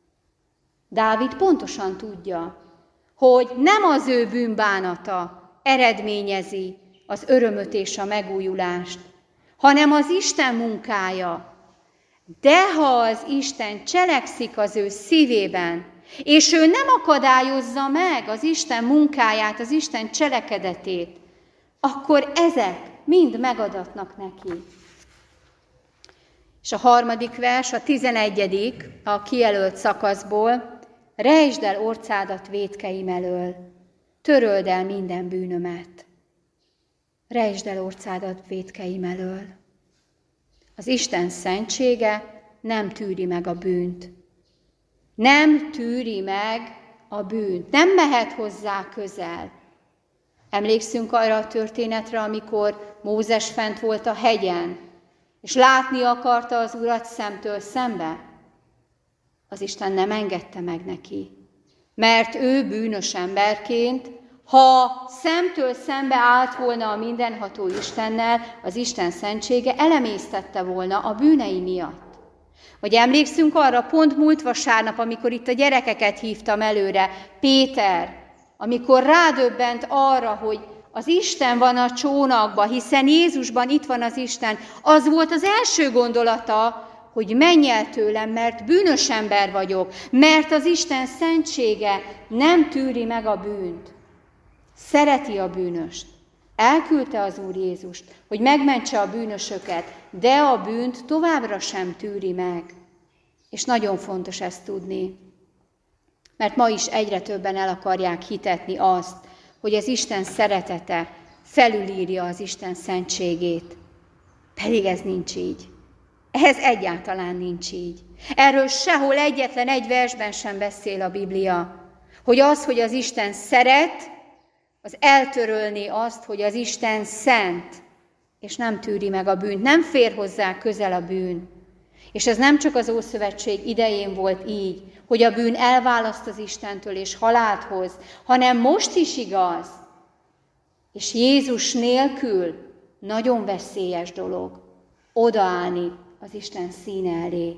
Dávid pontosan tudja, hogy nem az ő bűnbánata eredményezi az örömöt és a megújulást, hanem az Isten munkája. De ha az Isten cselekszik az ő szívében, és ő nem akadályozza meg az Isten munkáját, az Isten cselekedetét, akkor ezek mind megadatnak neki. És a 3. vers, a 11. a kijelölt szakaszból: rejtsd el orcádat vétkeim elől, töröld el minden bűnömet. Rejtsd el orcádat vétkeim elől. Az Isten szentsége nem tűri meg a bűnt. Nem tűri meg a bűnt. Nem mehet hozzá közel. Emlékszünk arra a történetre, amikor Mózes fent volt a hegyen, és látni akarta az Urat szemtől szembe. Az Isten nem engedte meg neki, mert ő bűnös emberként, ha szemtől szembe állt volna a mindenható Istennel, az Isten szentsége elemésztette volna a bűnei miatt. Vagy emlékszünk arra pont múlt vasárnap, amikor itt a gyerekeket hívtam előre, Péter, amikor rádöbbent arra, hogy az Isten van a csónakban, hiszen Jézusban itt van az Isten, az volt az első gondolata, hogy menj el tőlem, mert bűnös ember vagyok, mert az Isten szentsége nem tűri meg a bűnt. Szereti a bűnöst. Elküldte az Úr Jézust, hogy megmentse a bűnösöket, de a bűnt továbbra sem tűri meg. És nagyon fontos ezt tudni, mert ma is egyre többen el akarják hitetni azt, hogy az Isten szeretete felülírja az Isten szentségét. Pedig ez nincs így. Ez egyáltalán nincs így. Erről sehol egyetlen egy versben sem beszél a Biblia, hogy az, hogy az Isten szeret, az eltörölni azt, hogy az Isten szent, és nem tűri meg a bűnt, nem fér hozzá közel a bűn. És ez nem csak az Ószövetség idején volt így, hogy a bűn elválaszt az Istentől és halált hoz, hanem most is igaz. És Jézus nélkül nagyon veszélyes dolog odaállni az Isten színe elé.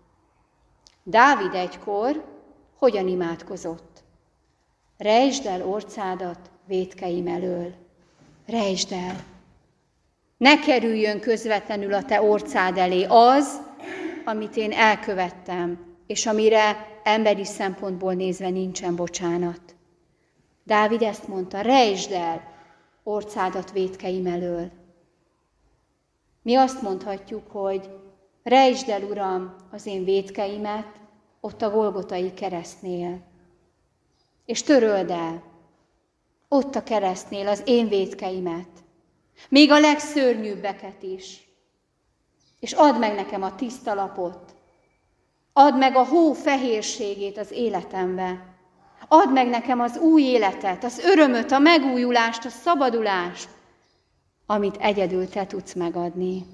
Dávid egykor hogyan imádkozott? Rejtsd el orcádat vétkeim elől. Rejtsd el. Ne kerüljön közvetlenül a te orcád elé az, amit én elkövettem, és amire emberi szempontból nézve nincsen bocsánat. Dávid ezt mondta, rejtsd el orcádat vétkeim elől. Mi azt mondhatjuk, hogy rejtsd el, Uram, az én vétkeimet ott a Golgotai keresztnél, és töröld el ott a keresztnél az én vétkeimet, még a legszörnyűbbeket is. És add meg nekem a tiszta lapot, add meg a hó fehérségét az életembe, add meg nekem az új életet, az örömöt, a megújulást, a szabadulást, amit egyedül te tudsz megadni.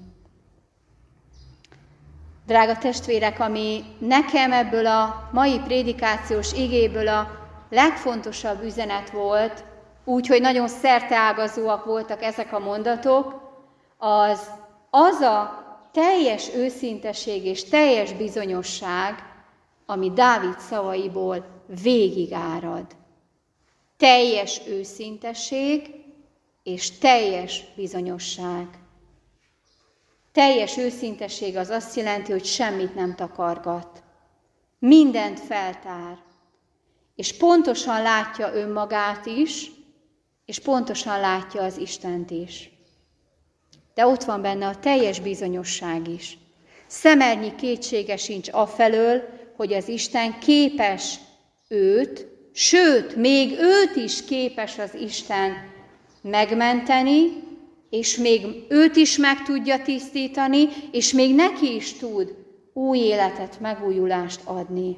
Drága testvérek, ami nekem ebből a mai prédikációs igéből a legfontosabb üzenet volt, úgyhogy nagyon szerteágazóak voltak ezek a mondatok, az a teljes őszinteség és teljes bizonyosság, ami Dávid szavaiból végig árad. Teljes őszinteség és teljes bizonyosság. Teljes őszinteség az azt jelenti, hogy semmit nem takargat. Mindent feltár. És pontosan látja önmagát is, és pontosan látja az Istent is. De ott van benne a teljes bizonyosság is. Szemernyi kétsége sincs afelől, hogy az Isten képes őt, sőt, még őt is képes az Isten megmenteni, és még őt is meg tudja tisztítani, és még neki is tud új életet, megújulást adni.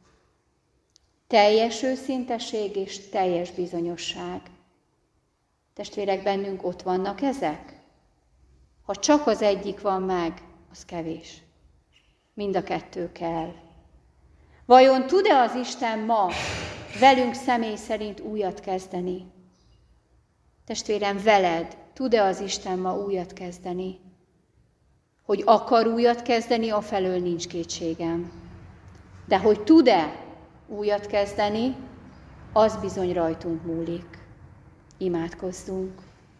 Teljes őszinteség és teljes bizonyosság. Testvérek, bennünk ott vannak ezek? Ha csak az egyik van meg, az kevés. Mind a kettő kell. Vajon tud-e az Isten ma velünk személy szerint újat kezdeni? Testvérem, veled tud-e az Isten ma újat kezdeni? Hogy akar újat kezdeni, afelől nincs kétségem. De hogy tud-e újat kezdeni, az bizony rajtunk múlik. Imádkozzunk.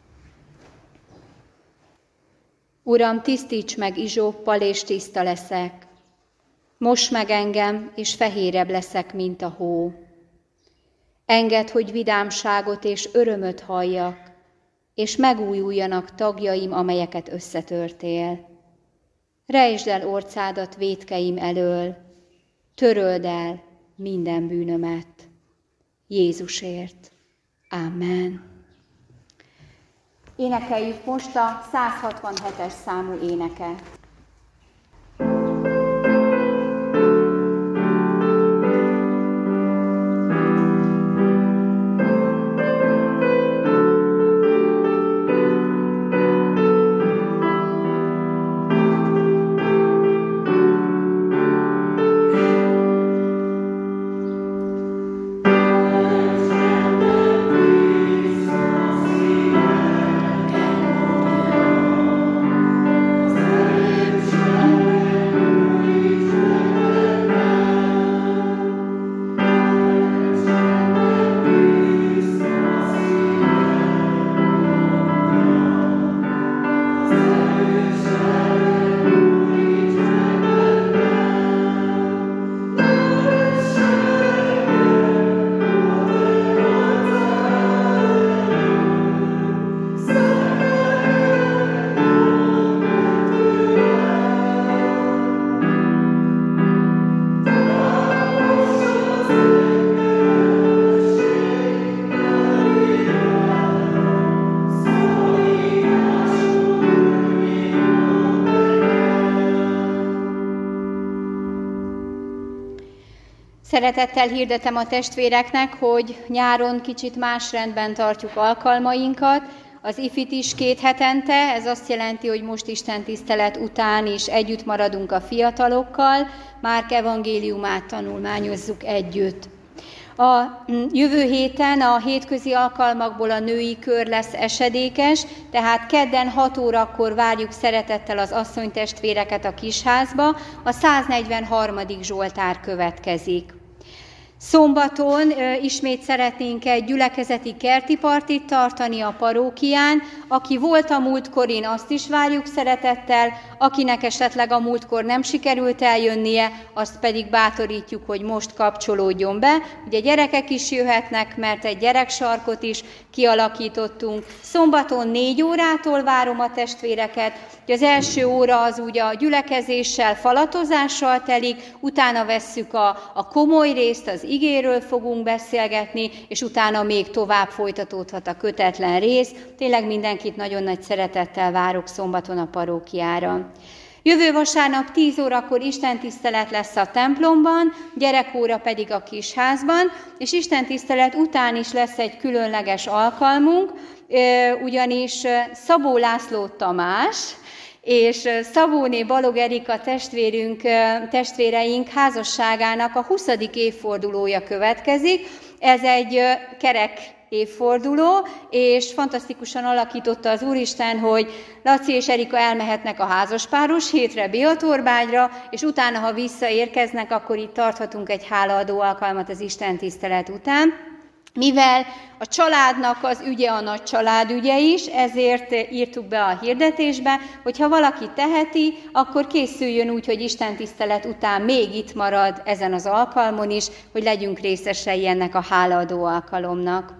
Uram, tisztíts meg izsóppal, és tiszta leszek. Mosd meg engem, és fehérebb leszek, mint a hó. Engedd, hogy vidámságot és örömöt halljak, és megújuljanak tagjaim, amelyeket összetörtél. Rejtsd el orcádat vétkeim elől, töröld el minden bűnömet. Jézusért. Amen. Énekeljük most a 167-es számú éneket. Szeretettel hirdetem a testvéreknek, hogy nyáron kicsit más rendben tartjuk alkalmainkat. Az ifit is 2 hetente, ez azt jelenti, hogy most istentisztelet után is együtt maradunk a fiatalokkal, Márk evangéliumát tanulmányozzuk együtt. A jövő héten a hétközi alkalmakból a női kör lesz esedékes, tehát kedden 6 órakor várjuk szeretettel az asszonytestvéreket a kisházba, a 143. Zsoltár következik. Szombaton ismét szeretnénk egy gyülekezeti kerti partit tartani a parókián. Aki volt a múltkorin, azt is várjuk szeretettel, akinek esetleg a múltkor nem sikerült eljönnie, azt pedig bátorítjuk, hogy most kapcsolódjon be. Ugye gyerekek is jöhetnek, mert egy gyereksarkot is kialakítottunk. Szombaton 4 órától várom a testvéreket. Ugye az első óra az ugye a gyülekezéssel, falatozással telik, utána vesszük a komoly részt, az igéről fogunk beszélgetni, és utána még tovább folytatódhat a kötetlen rész. Tényleg mindenkit nagyon nagy szeretettel várok szombaton a parókiára. Jövő vasárnap 10 órakor istentisztelet lesz a templomban, gyerekóra pedig a kisházban, és istentisztelet után is lesz egy különleges alkalmunk, ugyanis Szabó László Tamás és Szabóné Balog Erika testvéreink házasságának a 20. évfordulója következik. Ez egy kerek évforduló, és fantasztikusan alakította az Úristen, hogy Laci és Erika elmehetnek a házaspáros hétre Béatorbágyra, és utána, ha visszaérkeznek, akkor itt tarthatunk egy hálaadó alkalmat az istentisztelet után. Mivel a családnak az ügye a nagy család ügye is, ezért írtuk be a hirdetésbe, hogy ha valaki teheti, akkor készüljön úgy, hogy istentisztelet után még itt marad ezen az alkalmon is, hogy legyünk részesei ennek a hálaadó alkalomnak.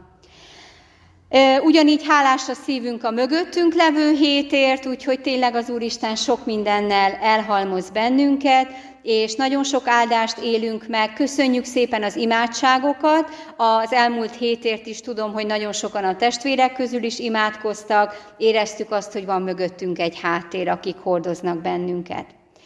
Ugyanígy hálás a szívünk a mögöttünk levő hétért, úgyhogy tényleg az Úristen sok mindennel elhalmoz bennünket, és nagyon sok áldást élünk meg. Köszönjük szépen az imádságokat. Az elmúlt hétért is tudom, hogy nagyon sokan a testvérek közül is imádkoztak. Éreztük azt, hogy van mögöttünk egy háttér, akik hordoznak bennünket.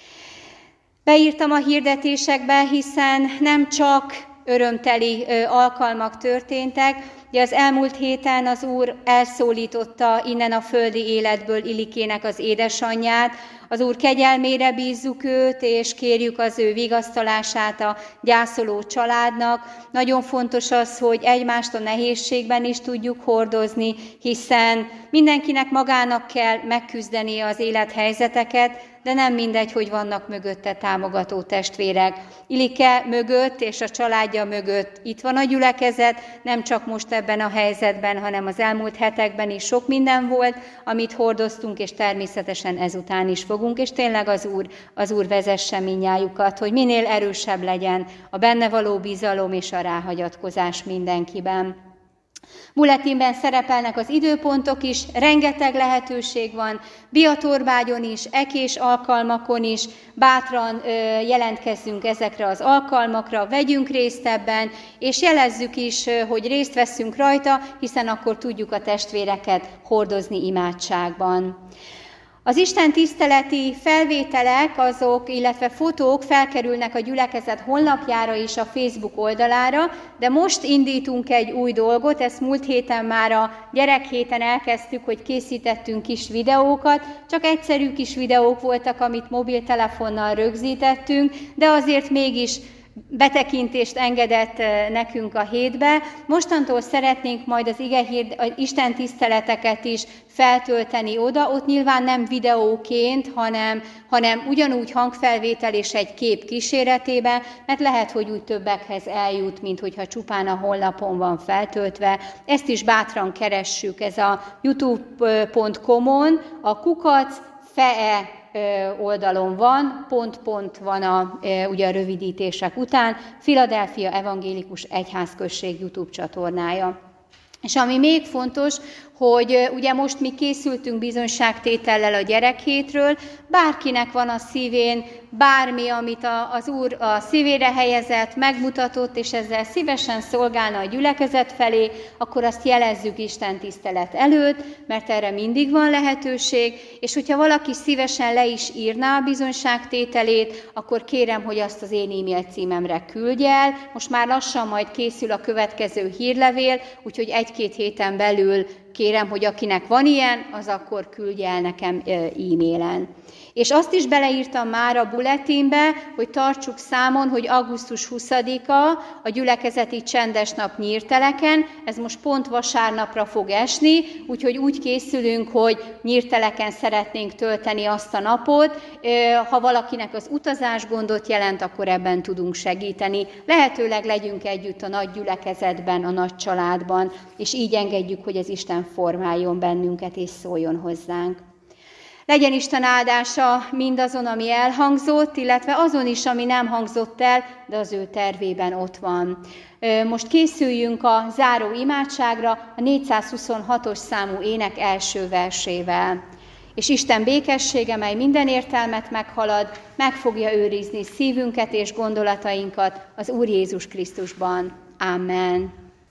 Beírtam a hirdetésekbe, hiszen nem csak örömteli alkalmak történtek, Ugye az elmúlt héten az Úr elszólította innen a földi életből Ilikének az édesanyját. Az Úr kegyelmére bízzuk őt, és kérjük az ő vigasztalását a gyászoló családnak. Nagyon fontos az, hogy egymást a nehézségben is tudjuk hordozni, hiszen mindenkinek magának kell megküzdeni az élethelyzeteket, de nem mindegy, hogy vannak mögötte támogató testvérek. Ilike mögött és a családja mögött itt van a gyülekezet, nem csak most ebben a helyzetben, hanem az elmúlt hetekben is sok minden volt, amit hordoztunk, és természetesen ezután is fogunk, és tényleg az Úr vezesse mindnyájukat, hogy minél erősebb legyen a benne való bizalom és a ráhagyatkozás mindenkiben. Bulletinben szerepelnek az időpontok is, rengeteg lehetőség van, Biatorbágyon is, ekés alkalmakon is, bátran jelentkezzünk ezekre az alkalmakra, vegyünk részt ebben, és jelezzük is, hogy részt veszünk rajta, hiszen akkor tudjuk a testvéreket hordozni imádságban. Az Isten tiszteleti felvételek, illetve fotók felkerülnek a gyülekezet honlapjára és a Facebook oldalára, de most indítunk egy új dolgot, ezt múlt héten már a gyerekhéten elkezdtük, hogy készítettünk kis videókat, csak egyszerű kis videók voltak, amit mobiltelefonnal rögzítettünk, de azért mégis betekintést engedett nekünk a hétbe. Mostantól szeretnénk majd az Isten tiszteleteket is feltölteni oda, ott nyilván nem videóként, hanem ugyanúgy hangfelvétel és egy kép kíséretében, mert lehet, hogy úgy többekhez eljut, mint hogyha csupán a honlapon van feltöltve. Ezt is bátran keressük, ez a youtube.com-on, a @FEE oldalon van, pont van ugye a rövidítések után, Philadelphia Evangélikus Egyházközség YouTube csatornája. És ami még fontos, hogy ugye most mi készültünk bizonyságtétellel a gyerekhétről, bárkinek van a szívén bármi, amit az Úr a szívére helyezett, megmutatott, és ezzel szívesen szolgálna a gyülekezet felé, akkor azt jelezzük Isten tisztelet előtt, mert erre mindig van lehetőség, és hogyha valaki szívesen le is írná a bizonyságtételét, akkor kérem, hogy azt az én e-mail címemre küldje el. Most már lassan majd készül a következő hírlevél, úgyhogy 1-2 héten belül kérem, hogy akinek van ilyen, az akkor küldje el nekem e-mailen. És azt is beleírtam már a bulletinbe, hogy tartsuk számon, hogy augusztus 20-a a gyülekezeti csendes nap Nyírteleken, ez most pont vasárnapra fog esni, úgyhogy úgy készülünk, hogy Nyírteleken szeretnénk tölteni azt a napot. Ha valakinek az utazás gondot jelent, akkor ebben tudunk segíteni. Lehetőleg legyünk együtt a nagy gyülekezetben, a nagy családban, és így engedjük, hogy az Isten formáljon bennünket és szóljon hozzánk. Legyen Isten áldása mindazon, ami elhangzott, illetve azon is, ami nem hangzott el, de az ő tervében ott van. Most készüljünk a záró imádságra a 426-os számú ének első versével. És Isten békessége, mely minden értelmet meghalad, meg fogja őrizni szívünket és gondolatainkat az Úr Jézus Krisztusban. Amen.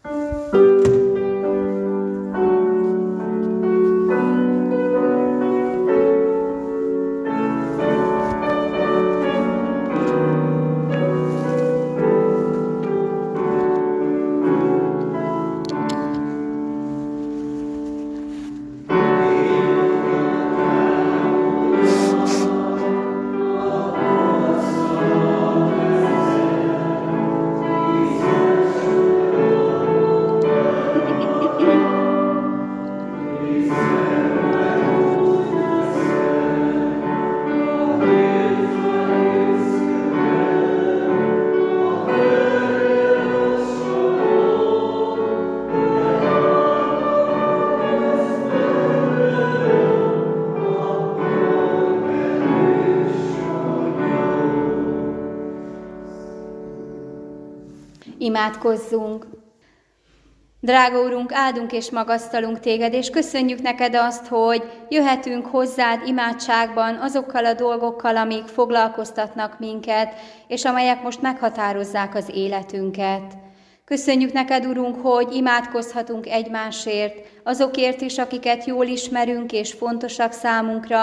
Imádkozzunk! Drága Úrunk, áldunk és magasztalunk Téged, és köszönjük neked azt, hogy jöhetünk hozzád imádságban azokkal a dolgokkal, amik foglalkoztatnak minket, és amelyek most meghatározzák az életünket. Köszönjük neked, Urunk, hogy imádkozhatunk egymásért, azokért is, akiket jól ismerünk és fontosak számunkra,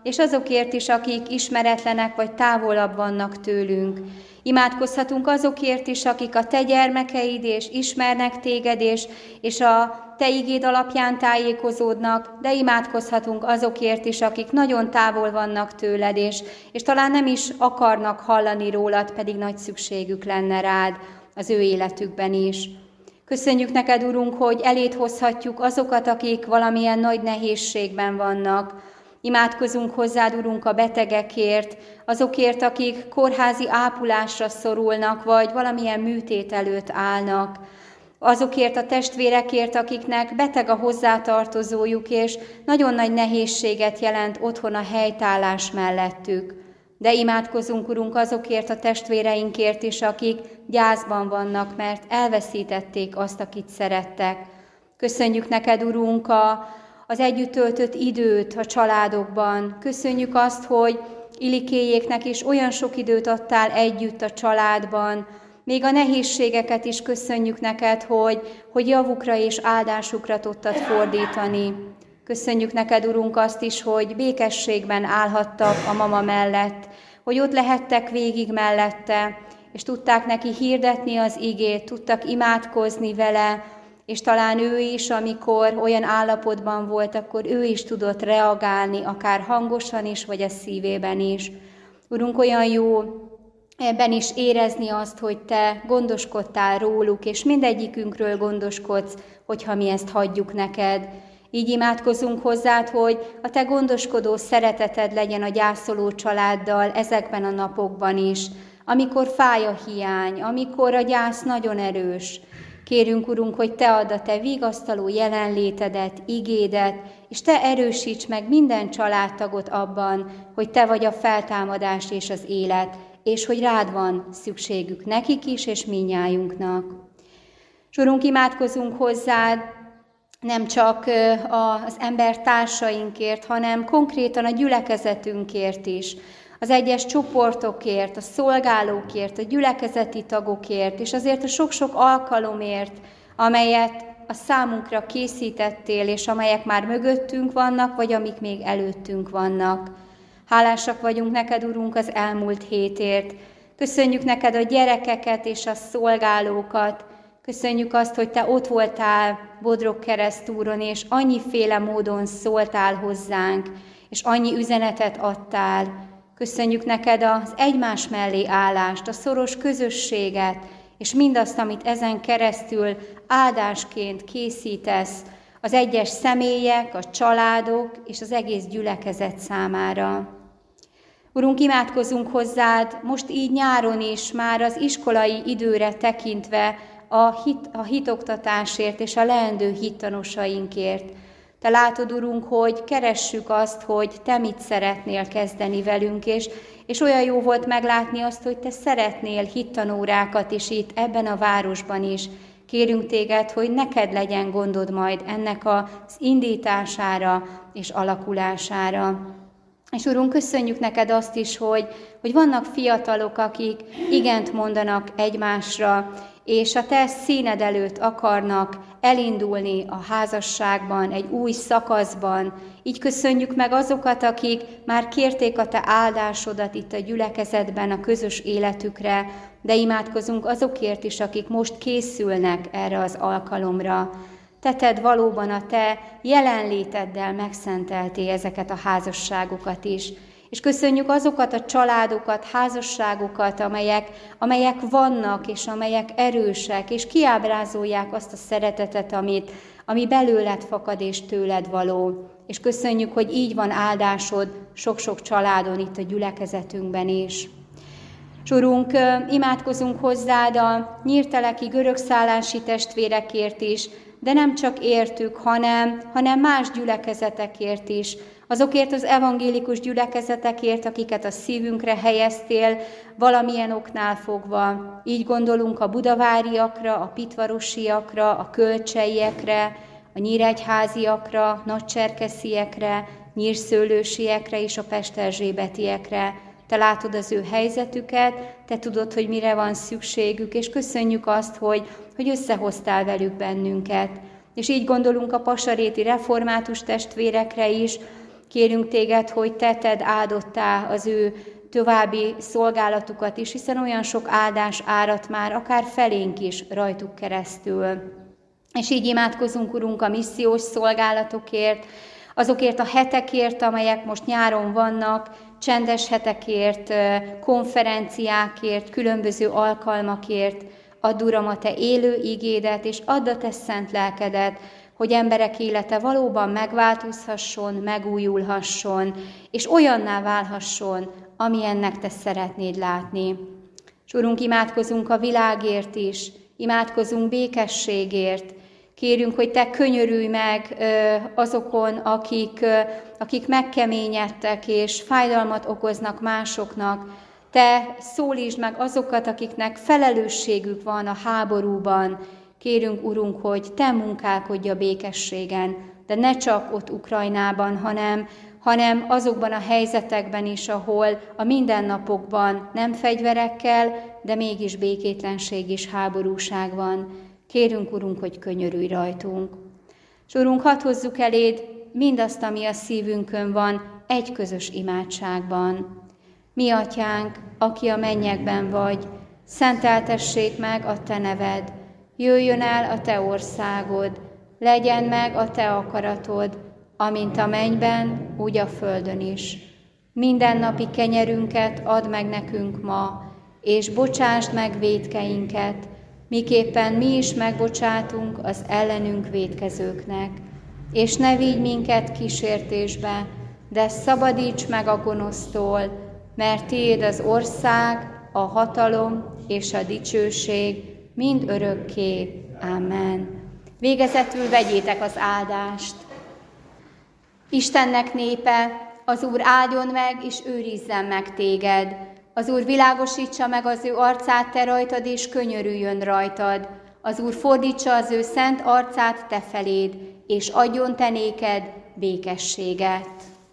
és azokért is, akik ismeretlenek vagy távolabb vannak tőlünk. Imádkozhatunk azokért is, akik a te gyermekeid, és ismernek téged, és a te igéd alapján tájékozódnak, de imádkozhatunk azokért is, akik nagyon távol vannak tőled, és talán nem is akarnak hallani rólad, pedig nagy szükségük lenne rád az ő életükben is. Köszönjük neked, Urunk, hogy eléd hozhatjuk azokat, akik valamilyen nagy nehézségben vannak. Imádkozunk hozzád, Urunk, a betegekért, azokért, akik kórházi ápolásra szorulnak, vagy valamilyen műtét előtt állnak. Azokért a testvérekért, akiknek beteg a hozzátartozójuk, és nagyon nagy nehézséget jelent otthon a helytállás mellettük. De imádkozunk, Urunk, azokért a testvéreinkért is, akik gyászban vannak, mert elveszítették azt, akit szerettek. Köszönjük neked, Urunk, az együtt töltött időt a családokban. Köszönjük azt, hogy Ilikéjéknek is olyan sok időt adtál együtt a családban. Még a nehézségeket is köszönjük neked, hogy javukra és áldásukra tudtad fordítani. Köszönjük neked, Urunk, azt is, hogy békességben állhattak a mama mellett, hogy ott lehettek végig mellette, és tudták neki hirdetni az igét, tudtak imádkozni vele, és talán ő is, amikor olyan állapotban volt, akkor ő is tudott reagálni, akár hangosan is, vagy a szívében is. Urunk, olyan jó ebben is érezni azt, hogy te gondoskodtál róluk, és mindegyikünkről gondoskodsz, hogyha mi ezt hagyjuk neked. Így imádkozunk hozzád, hogy a te gondoskodó szereteted legyen a gyászoló családdal ezekben a napokban is, amikor fáj a hiány, amikor a gyász nagyon erős. Kérünk, Urunk, hogy te add a te vigasztaló jelenlétedet, igédet, és te erősíts meg minden családtagot abban, hogy te vagy a feltámadás és az élet, és hogy rád van szükségük nekik is, és mindnyájunknak. És Urunk, imádkozunk hozzád, nem csak az embertársainkért, hanem konkrétan a gyülekezetünkért is, az egyes csoportokért, a szolgálókért, a gyülekezeti tagokért, és azért a sok-sok alkalomért, amelyet a számunkra készítettél, és amelyek már mögöttünk vannak, vagy amik még előttünk vannak. Hálásak vagyunk neked, Urunk, az elmúlt hétért. Köszönjük neked a gyerekeket és a szolgálókat. Köszönjük azt, hogy te ott voltál Bodrog keresztúron, és annyiféle módon szóltál hozzánk, és annyi üzenetet adtál. Köszönjük neked az egymás mellé állást, a szoros közösséget, és mindazt, amit ezen keresztül áldásként készítesz az egyes személyek, a családok és az egész gyülekezet számára. Urunk, imádkozunk hozzád most így nyáron is, már az iskolai időre tekintve a hitoktatásért és a leendő hittanosainkért. Te látod, Urunk, hogy keressük azt, hogy te mit szeretnél kezdeni velünk, és olyan jó volt meglátni azt, hogy te szeretnél hittanórákat is itt, ebben a városban is. Kérünk téged, hogy neked legyen gondod majd ennek az indítására és alakulására. És Urunk, köszönjük neked azt is, hogy vannak fiatalok, akik igent mondanak egymásra, és a te színed előtt akarnak elindulni a házasságban, egy új szakaszban. Így köszönjük meg azokat, akik már kérték a te áldásodat itt a gyülekezetben, a közös életükre, de imádkozunk azokért is, akik most készülnek erre az alkalomra. Te tedd valóban a te jelenléteddel megszentelté ezeket a házasságokat is. És köszönjük azokat a családokat, házasságokat, amelyek vannak, és amelyek erősek, és kiábrázolják azt a szeretetet, ami belőled fakad, és tőled való. És köszönjük, hogy így van áldásod sok-sok családon itt a gyülekezetünkben is. És Urunk, imádkozunk hozzád a nyírteleki görögszállási testvérekért is, de nem csak értük, hanem más gyülekezetekért is, azokért az evangélikus gyülekezetekért, akiket a szívünkre helyeztél valamilyen oknál fogva. Így gondolunk a budaváriakra, a pitvarosiakra, a kölcseiekre, a nyíregyháziakra, nagycserkesziekre, nyírszőlősiekre és a pesterzsébetiekre. Te látod az ő helyzetüket, te tudod, hogy mire van szükségük, és köszönjük azt, hogy összehoztál velük bennünket. És így gondolunk a pasaréti református testvérekre is, Kérünk téged, hogy te tedd áldottá az ő további szolgálatukat is, hiszen olyan sok áldás árat már, akár felénk is rajtuk keresztül. És így imádkozunk, Urunk, a missziós szolgálatokért, azokért a hetekért, amelyek most nyáron vannak, csendes hetekért, konferenciákért, különböző alkalmakért. Add, Uram, a te élő igédet, és add a te szent lelkedet, hogy emberek élete valóban megváltozhasson, megújulhasson, és olyanná válhasson, amilyennek te szeretnéd látni. És Urunk, imádkozunk a világért is, imádkozunk békességért, kérünk, hogy te könyörülj meg azokon, akik megkeményedtek és fájdalmat okoznak másoknak. Te szólítsd meg azokat, akiknek felelősségük van a háborúban. Kérünk, Urunk, hogy te munkálkodj a békességen, de ne csak ott Ukrajnában, hanem azokban a helyzetekben is, ahol a mindennapokban nem fegyverekkel, de mégis békétlenség és háborúság van. Kérünk, Urunk, hogy könyörülj rajtunk. És Urunk, hadd hozzuk eléd mindazt, ami a szívünkön van, egy közös imádságban. Mi, Atyánk, aki a mennyekben vagy, szenteltessék meg a te neved, jöjjön el a te országod, legyen meg a te akaratod, amint a mennyben, úgy a földön is. Mindennapi kenyerünket add meg nekünk ma, és bocsásd meg vétkeinket, miképpen mi is megbocsátunk az ellenünk vétkezőknek. És ne vigy minket kísértésbe, de szabadíts meg a gonosztól, mert tiéd az ország, a hatalom és a dicsőség mind örökké. Amen. Végezetül vegyétek az áldást. Istennek népe, az Úr áldjon meg és őrizzen meg téged. Az Úr világosítsa meg az ő arcát te rajtad, és könyörüljön rajtad. Az Úr fordítsa az ő szent arcát te feléd, és adjon te néked békességet.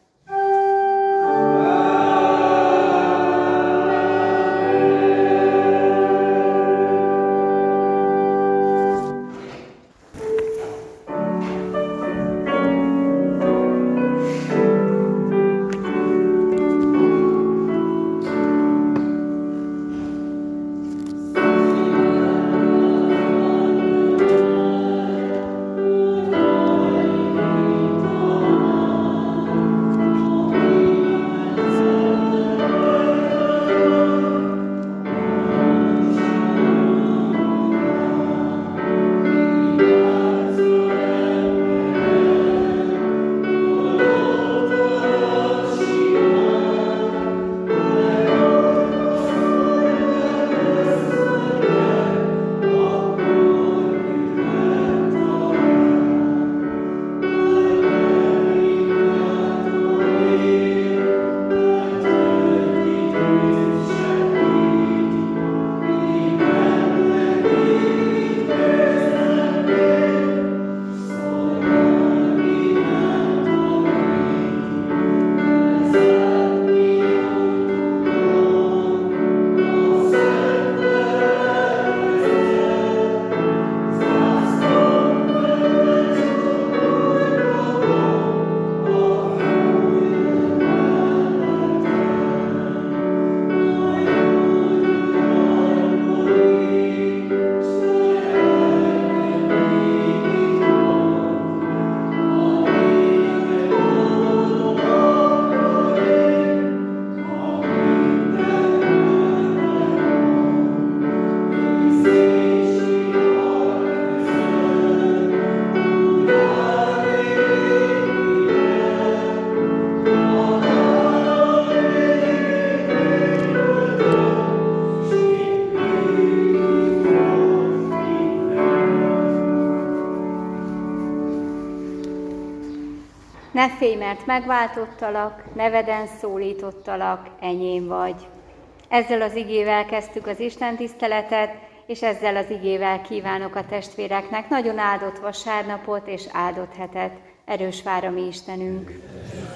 Ne félj, mert megváltottalak, neveden szólítottalak, enyém vagy. Ezzel az igével kezdtük az istentiszteletet, és ezzel az igével kívánok a testvéreknek nagyon áldott vasárnapot és áldott hetet. Erős vár a mi Istenünk!